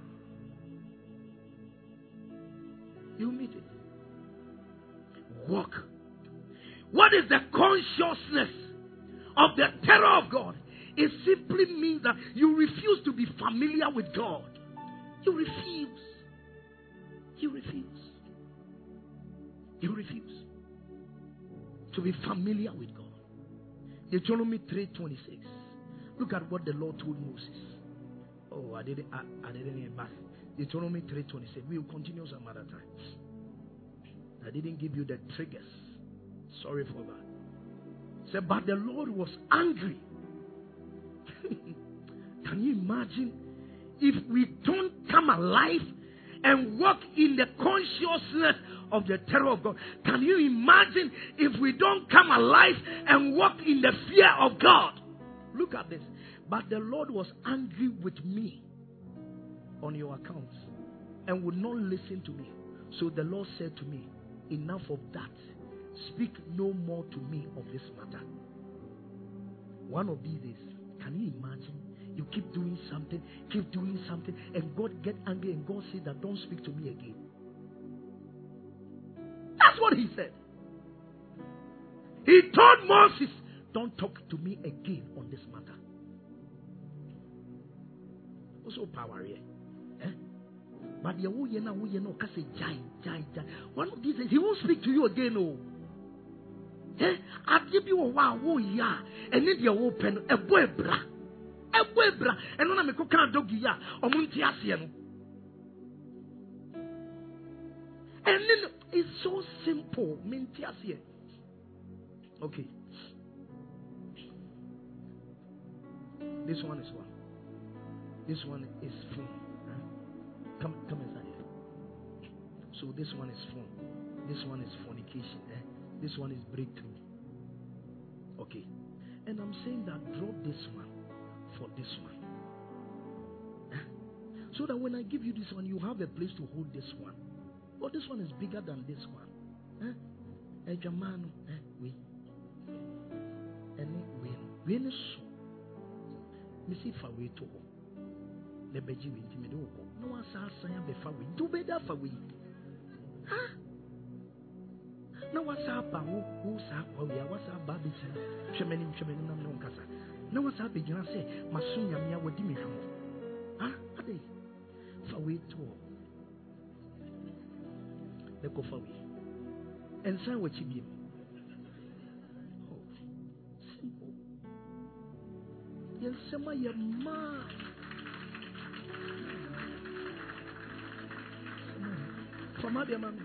You will meet it. Walk. What is the consciousness of the terror of God? It simply means that you refuse to be familiar with God. You refuse. You refuse. You refuse to be familiar with God. Deuteronomy three twenty-six. Look at what the Lord told Moses. Oh, I didn't I, I didn't hear back. Deuteronomy three twenty-six. We will continue some other time. I didn't give you the triggers. Sorry for that. Say, but the Lord was angry. Can you imagine if we don't come alive and walk in the consciousness of the terror of God? Can you imagine if we don't come alive and walk in the fear of God? Look at this. But the Lord was angry with me on your account and would not listen to me. So the Lord said to me, enough of that. Speak no more to me of this matter. One of these days, can you imagine? You keep doing something, keep doing something, and God get angry and God says that don't speak to me again. That's what he said. He told Moses, don't talk to me again on this matter. Also power here. Eh? But the way you know, you know, can say jai, jai, jai. One of these days, he won't speak to you again. Oh, eh? I'll give you a wow, oh yeah, and then you open a boy bra, a boy bra, and when I'm a coca doggy ya, or muntiasiano. And then it's so simple, mintiasia. Okay, this one is one. This one is phone. Huh? Come, come inside here. So this one is phone. This one is fornication. Eh? This one is breakthrough. Okay. And I'm saying that drop this one for this one. Eh? So that when I give you this one, you have a place to hold this one. But this one is bigger than this one. Eh? Eh, Jamano, eh? We. And we. We in so. Me see for we to. The beji we intimate. No one says I am the far we. Do better for we. Huh? No what's up, who's up, what's up, Babby? Shemanim, Shemanim, no Cassa. No what's up, begin to say, Masunya, Mia, what do you mean? Ah, are they? For we to the coffee and say what you mean. Oh, simple. Yes, some of your ma. From other man.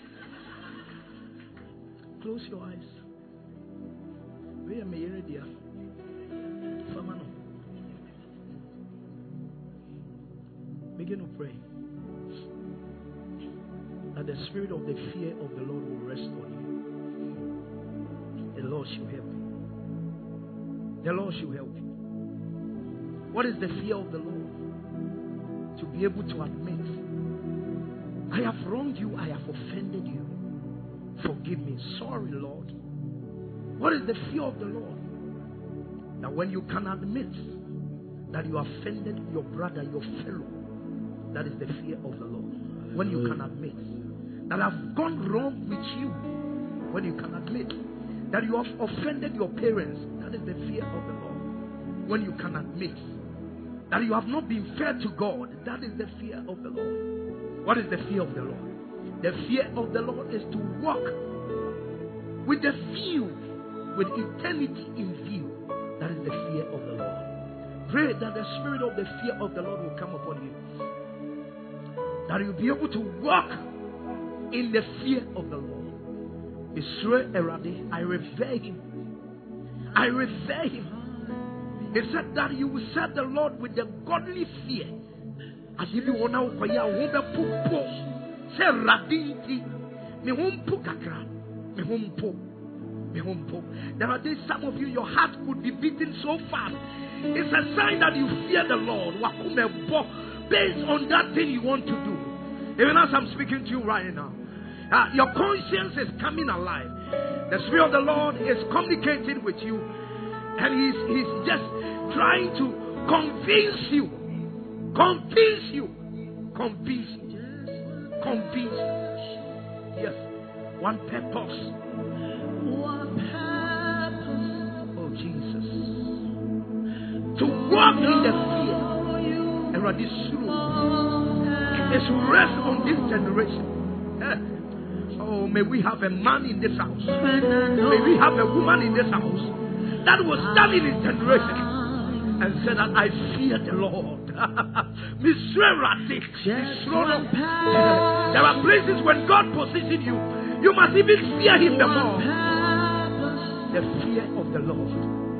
Close your eyes. We are married dear. Famano. Begin to pray that the spirit of the fear of the Lord will rest on you. The Lord shall help you. The Lord shall help you. What is the fear of the Lord? To be able to admit, I have wronged you, I have offended you. Forgive me. Sorry, Lord. What is the fear of the Lord? That when you can admit that you offended your brother, your fellow, that is the fear of the Lord. When you can admit that I've gone wrong with you, when you can admit that you have offended your parents, that is the fear of the Lord. when you can admit that you have not been fair to God. That is the fear of the Lord. What is the fear of the Lord? The fear of the Lord is to walk with the view, with eternity in view. That is the fear of the Lord. Pray that the spirit of the fear of the Lord will come upon you. That you'll be able to walk in the fear of the Lord. Israel Erade, I revere him. I revere him. He said that you will serve the Lord with the godly fear. As if you want to say Radinti, me humpu kakra, me humpu, me humpu. There are days some of you, your heart could be beating so fast. It's a sign that you fear the Lord. Based on that thing you want to do. Even as I'm speaking to you right now, uh, your conscience is coming alive. The Spirit of the Lord is communicating with you, and He's He's just trying to convince you, convince you, convince you, convince you. Yes, one purpose. One purpose. Oh Jesus, to walk in the fear. And this is rest on this generation. Oh, may we have a man in this house. May we have a woman in this house that will stand in his generation and say that I fear the Lord. There are places when God positions you, you must even fear him the more. The fear of the Lord.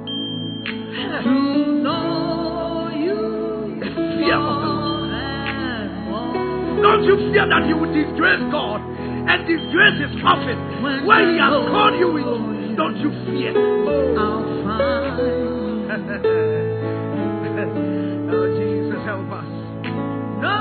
To know you. The fear of the Lord. Don't you fear that you will disgrace God and disgrace his prophet when he has called you in? Don't you fear? I'll find. Oh, Jesus, help us. No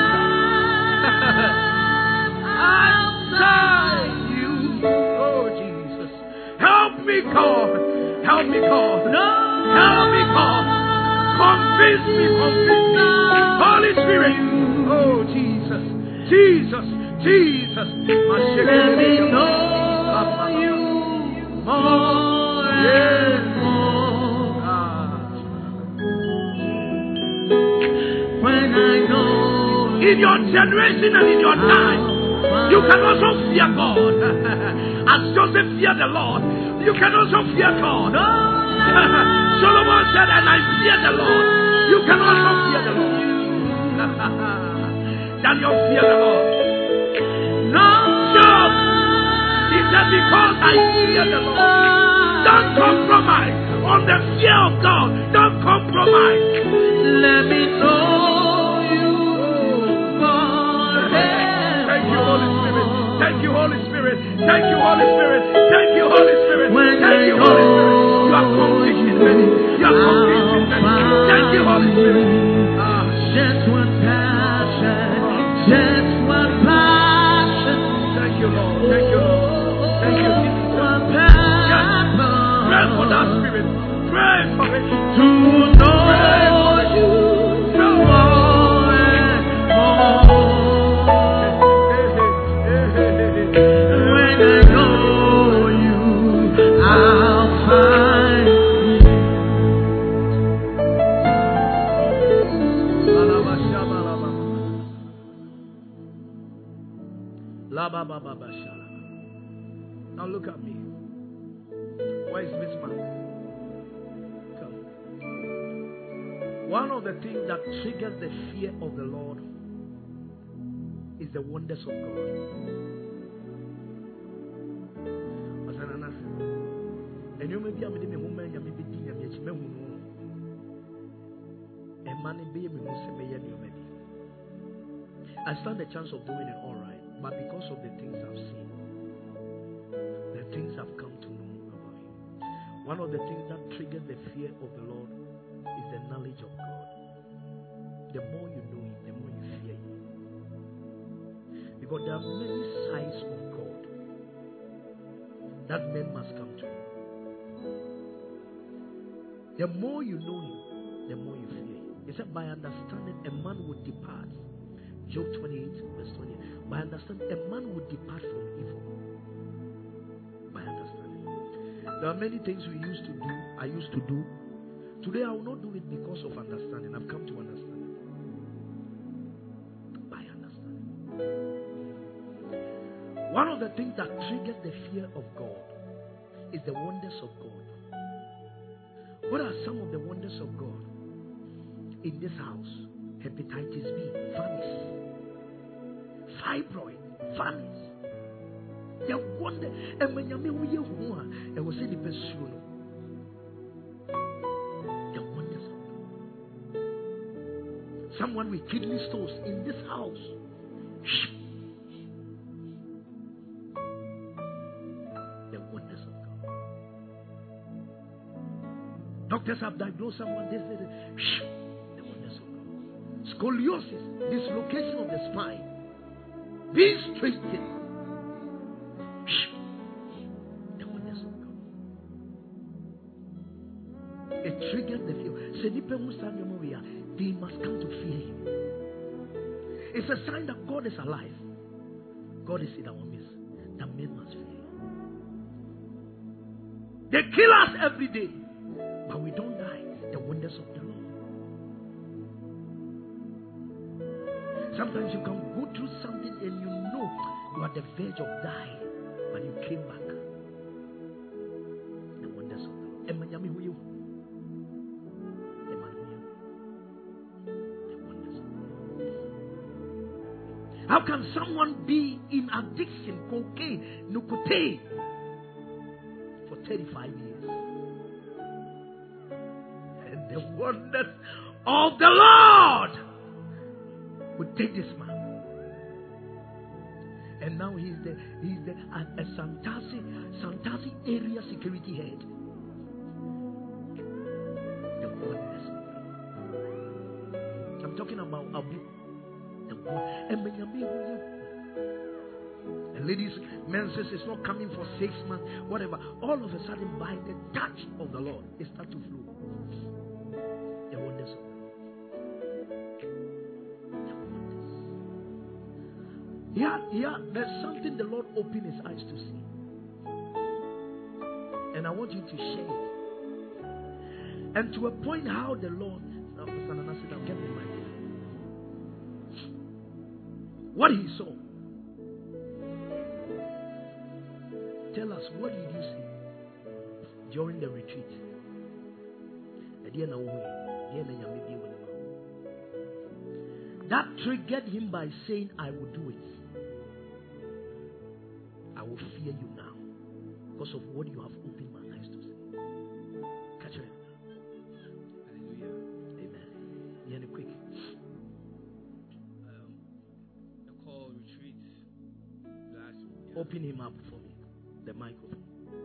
life outside you. Oh, Jesus. Help me, God. Help me, God. No. Help me, God. Convince me, convince me. Holy Spirit. Oh, Jesus. Jesus. Jesus. Let me know you more and more. When I know in your generation and in your time, you can also fear God. As Joseph feared the Lord, you can also fear God. Solomon said, and I fear the Lord. You can also fear the Lord. Daniel fear the Lord. No. Job, he said, because I fear the Lord. Don't compromise on the fear of God. Don't compromise. Let me know you. Thank you, Holy Spirit. Thank you, Holy Spirit. Thank you, Holy Spirit. Thank you, Holy Spirit. Thank you, Holy Spirit. You are convicting many. You are convicting many. Thank you, Holy Spirit. Ah. Just one passion. Just one passion. Thank you, Lord. Thank you, Lord. Thank you, Jesus. Yes. Pray for that spirit. Pray for it. To know you more and more. When I know you, I'll find you. Now look at me. Where is this man? Come. One of the things that triggers the fear of the Lord is the wonders of God. And you may be a woman, you may be a woman. A man may be a woman. I stand a chance of doing it all right, but because of the things I've seen, the things I've come to know about Him. One of the things that triggers the fear of the Lord is the knowledge of God. The more you know Him, the more you fear Him. Because there are many sides of God that men must come to know. The more you know Him, the more you fear Him. He said, by understanding, a man would depart. Job twenty-eight, verse twenty. By understanding, a man would depart from evil. By understanding. There are many things we used to do, I used to do, Today I will not do it because of understanding. I've come to understand it. By understanding. One of the things that triggers the fear of God is the wonders of God. What are some of the wonders of God? In this house, hepatitis B, vanish. Fibroid, vanish. The wonder, and when you mean you and was in the person. The wonders of God. Someone with kidney stones in this house. The wonders of God. Doctors have diagnosed someone this, this, this. The wonders of God. Scoliosis, dislocation of the spine. Being straightened. The wonders of God. It triggers the fear. They must come to fear Him. It's a sign that God is alive. God is in our midst. That men must fear Him. They kill us every day, but we don't die. The wonders of the Lord. Sometimes you can go through something and you know you are at the verge of dying, but you came back. The wonders of God. The wonders of God. How can someone be in addiction, cocaine, nicotine, for thirty-five years? And the wonders of the Lord would take this man. And now he's the he's the a, a Santasi Santasi area security head. The wonders. I'm talking about Abu. The and and ladies, men says it's not coming for six months, whatever. All of a sudden, by the touch of the Lord, it starts to flow. The wonders of God. Yeah, yeah, there's something the Lord opened his eyes to see. And I want you to share it. And to a point how the Lord, now, Sanana, sit down, get me my phone. What he saw. Tell us, what did you see during the retreat? That triggered him by saying, I will do it. I will fear you now because of what you have opened my eyes to see. Catch your hand. Hallelujah. Amen. Yeah, quick. Um, the call retreat last week. Open him up for me. The microphone.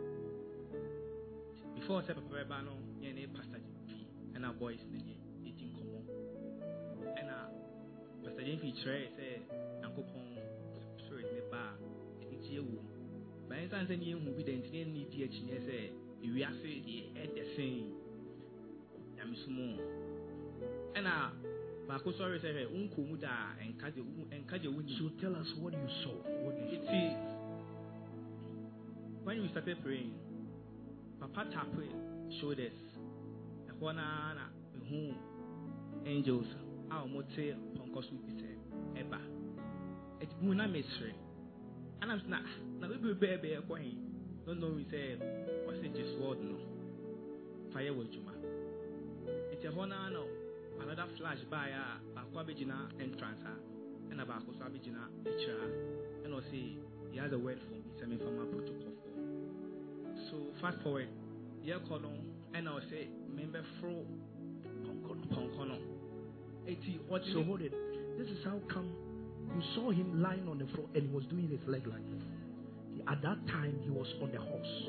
Before I said Papa no, yeah, Pastor P and our boys eating common. And uh, Pastor Jeffy Trey said, Uncle Pong, sorry, me bar. By any chance, any who be the engineer need the engineer say, you are saying the same. I'm small. And uh, Marco sorry say, Uncle Muda and Kaja and Kaja. So tell us what you saw. What you saw. See, when we started praying, Papa tapped shoulders. And one who angels, our motel, Ponkosu, Eba. It's Muna mystery. And I'm not, now we will be a coin. Don't know, we say, what's it just word no? Fire with Juma. It's a honor no. Another flash by a Aquabigina entrance, and a Baco Sabigina, H R. And I'll say, he has a word for me, sending from my protocol. So, fast forward, year column, and I'll say, member fro Poncono. eighty, what so hold it. This is how come. You saw him lying on the floor and he was doing his leg like this. At that time, he was on the horse.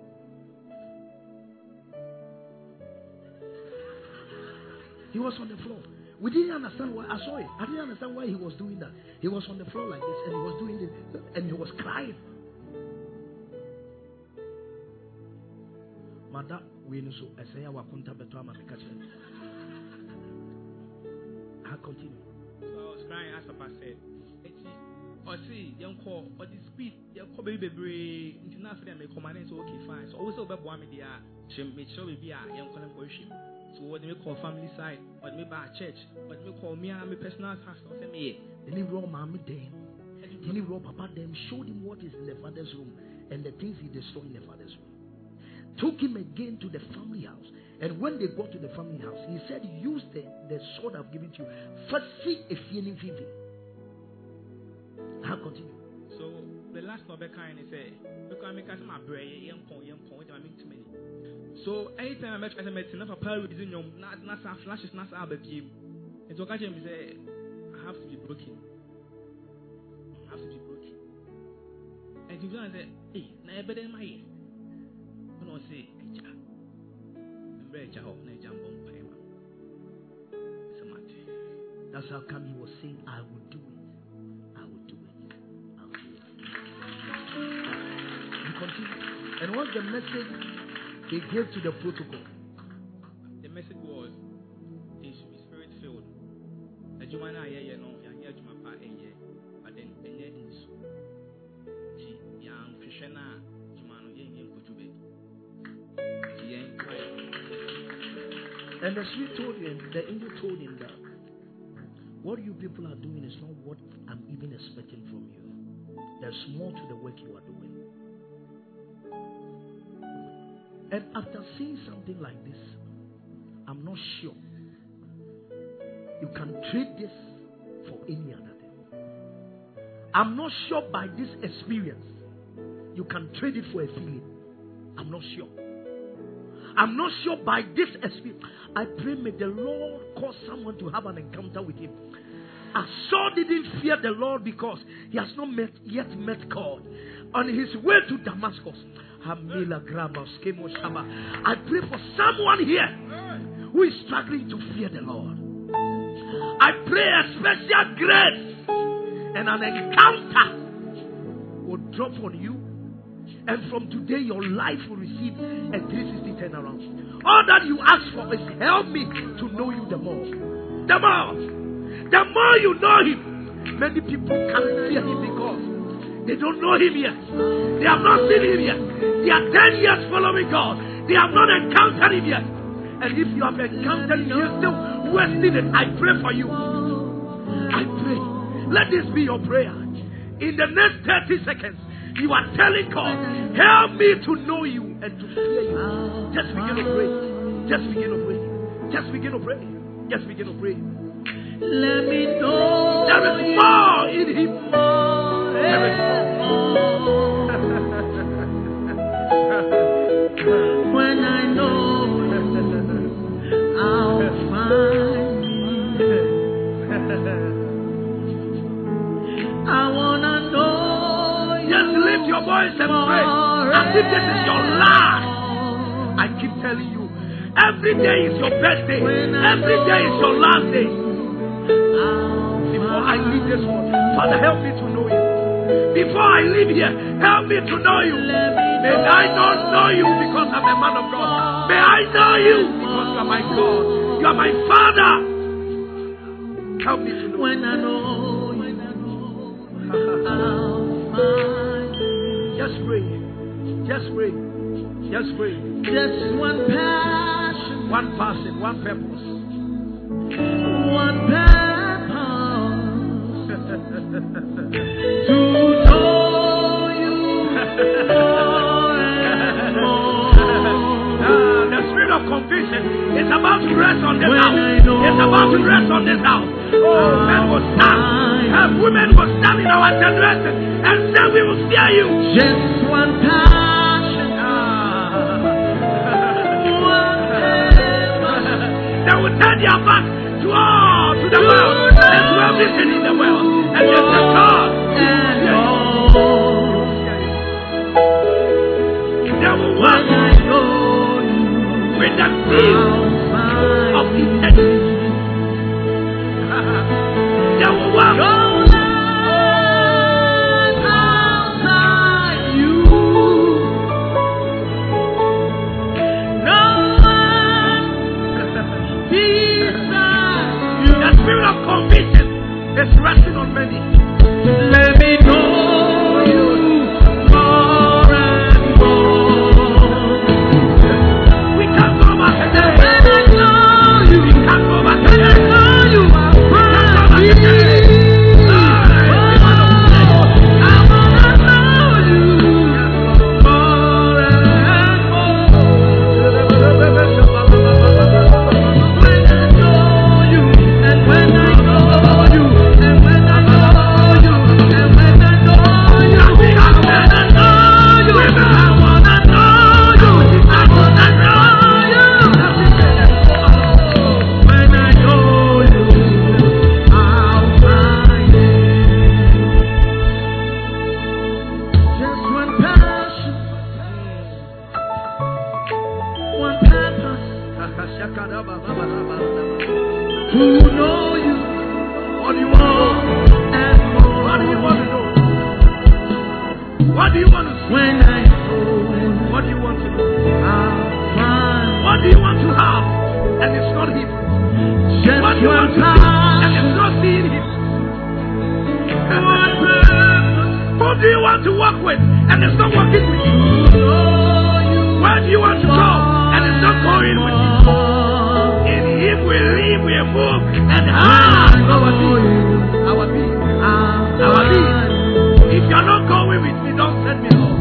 He was on the floor. We didn't understand why. I saw it. I didn't understand why he was doing that. He was on the floor like this and he was doing it and he was crying. Mother, we know so. I say, I will contact I continue. So I was crying as Papa said. or see, young call, or the speed, young call baby brain, international may command it, okay, fine. So also about one media, she made sure we be a young column worship. So what do we call family side, what do we buy church, what do we call me and my personal house, or me? Any raw mammy them, any raw papa them, showed him what is in the father's room and the things he destroyed in the father's room. Took him again to the family house. And when they got to the family house, he said, use the, the sword I've given to you. First, see if you need vivi. I'll continue. So, the last of the kind is a because I make my brain, young point, young point, I mean too many. So, anytime I make a medicine, if a pearl is in your not flashes, not out of you. And so, I say, I have to be broken. I have to be broken. And you say, hey, never in my ear. I don't say, that's how come he was saying, I will do it. I will do it. I will do it. You continue. And what's the message he gave to the protocol? The message was, he should be spirit filled. But then, young Krishna, and the spirit told him, the angel told him that what you people are doing is not what I'm even expecting from you. There's more to the work you are doing. And after seeing something like this, I'm not sure you can trade this for any other thing. I'm not sure by this experience you can trade it for a feeling. I'm not sure. I'm not sure by this experience. I pray may the Lord cause someone to have an encounter with him. Saul didn't fear the Lord because he has not met, yet met God. On his way to Damascus, I pray for someone here who is struggling to fear the Lord. I pray a special grace and an encounter will drop on you. And from today, your life will receive a three sixty turnaround. All that you ask for is help me to know you the more. The more. The more you know him, many people can't fear him because they don't know him yet. They have not seen him yet. They are ten years following God. They have not encountered him yet. And if you have encountered him, you're still wasting it. I pray for you. I pray. Let this be your prayer. In the next thirty seconds, you are telling God, help me to know you and to fear you. Just begin to pray. Just begin to pray. Just begin to pray. Just begin to pray. Let me know there is more in him. There is more. When I know I'll find I wanna know. Just lift your voice and pray. As if this is your last. I keep telling you, every day is your best day. Every day is your last day. Before I leave this world, Father, help me to know you. Before I leave here, help me to know you. May I not know you because I'm a man of God. May I know you because you are my God. You are my Father. Help me to know. When I know, when I know, I'll find you. Just pray. Just pray. Just pray. Just one passion. One passion. One purpose. One purpose. To know you more and more. Uh, the spirit of conviction is about to rest on this when house. It's about to rest on this house. Oh, men will stand. Uh, women will stand in our generation and say we will fear you. Just one passion. They will turn their back to all, to the world, and to everything in the world. And just the God. They will work with the feel of eternity. They will work outside you. No one beside you. The spirit of conviction is resting on many. Let me To know you, what do you want, and more. What do you want to know? What do you want to see? When I go, what do you want to know? What do you want to have? And it's not him. Just what do you want to see? And it's not seeing him. Who do you want to work with? And it's not working with you. Where do you want to go? And it's not going with you. In him we live, we move, and have our being. Our being. Our being. If you're not going with me, don't send me home.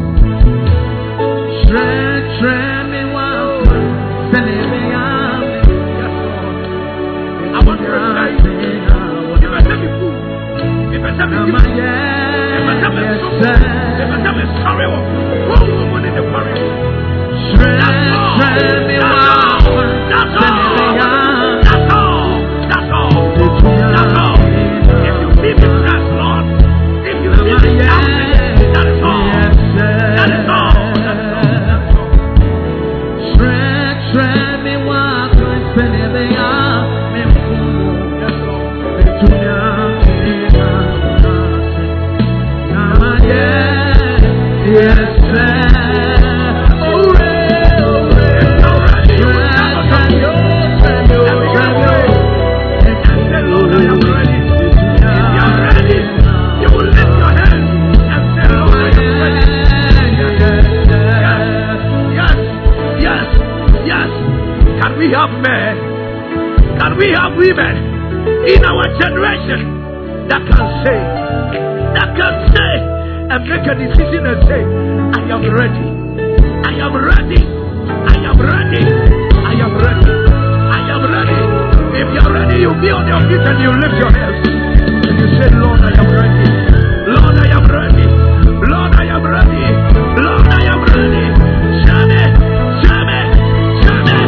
Shred, shred me one. Send me out. Yes, Lord. I want to recite. If I tell you food, if I tell you if I tell you soup, if I tell you sorry, who woman in the party? Shred, shred me one. That's all. That's all. That's all. That's all. If you see me press, Lord, if you see me shouting, that is all. That is all. That is all. That's all. Shred, shred me one. Send me out. Yes, Lord. Yes, sir. We have men, can we have women in our generation that can say, that can say and make a decision and say, I am ready, I am ready, I am ready, I am ready, I am ready. If you are ready, you be on your feet and you lift your hands and you say, Lord, I am ready, Lord, I am ready, Lord, I am ready, Lord, I am ready. Show me, show me, show me.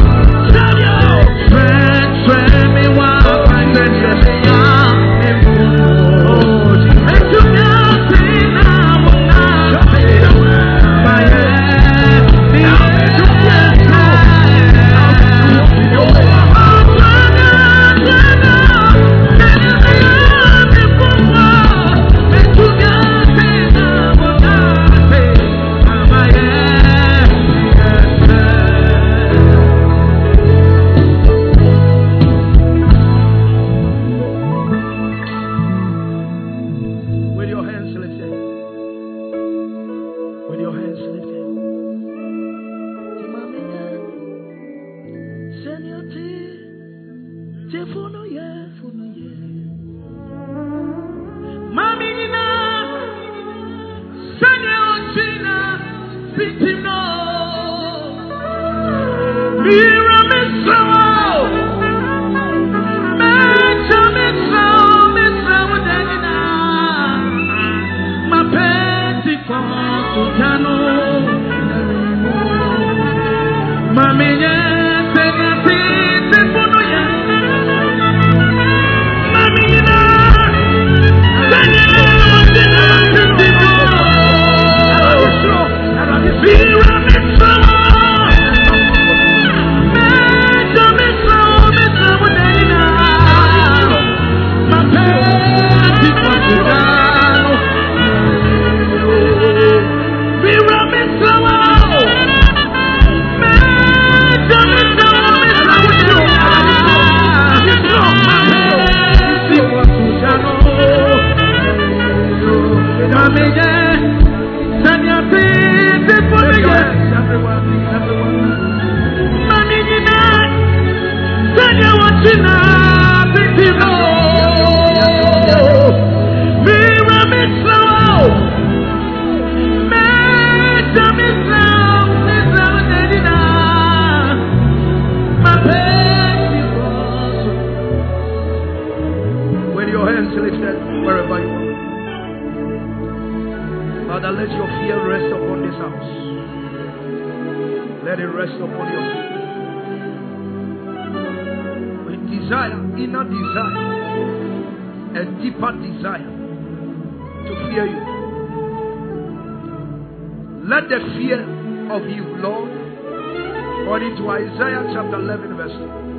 Let the fear of you, Lord, according to Isaiah chapter eleven, verse two.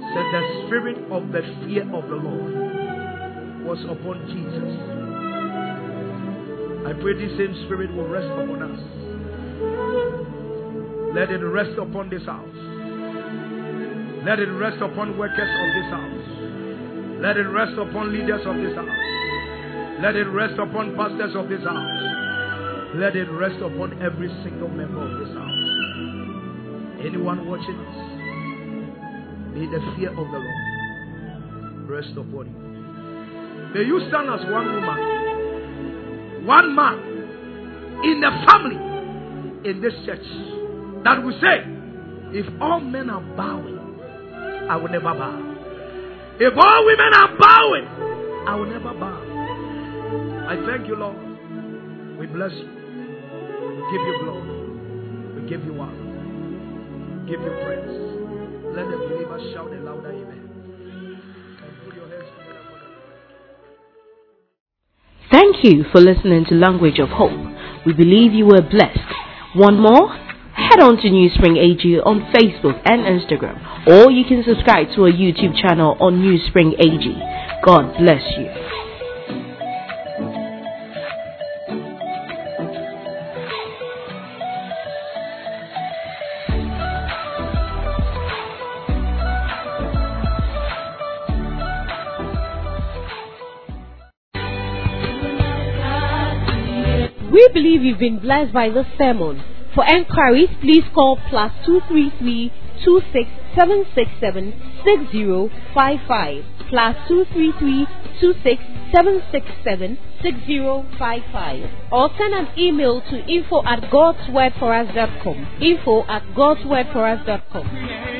Said the spirit of the fear of the Lord was upon Jesus. I pray the same spirit will rest upon us. Let it rest upon this house. Let it rest upon workers of this house. Let it rest upon leaders of this house. Let it rest upon pastors of this house. Let it rest upon every single member of this house. Anyone watching us, may the fear of the Lord rest upon you. May you stand as one woman, one man in the family in this church that will say, if all men are bowing, I will never bow. If all women are bowing, I will never bow. I thank you, Lord. We bless you. We give you glory. We give you honor. We give you praise. Let the believers shout a louder amen. And put your hands together for them. Thank you for listening to Language of Hope. We believe you were blessed. Want more? Head on to New Spring A G on Facebook and Instagram, or you can subscribe to our YouTube channel on New Spring A G. God bless you. We believe you've been blessed by this sermon. For enquiries, please call plus two three three two six seven six seven six zero five five plus two three three two six seven six seven six zero five five, or send an email to info at godswordforus dot com. Info at godswordforus dot com.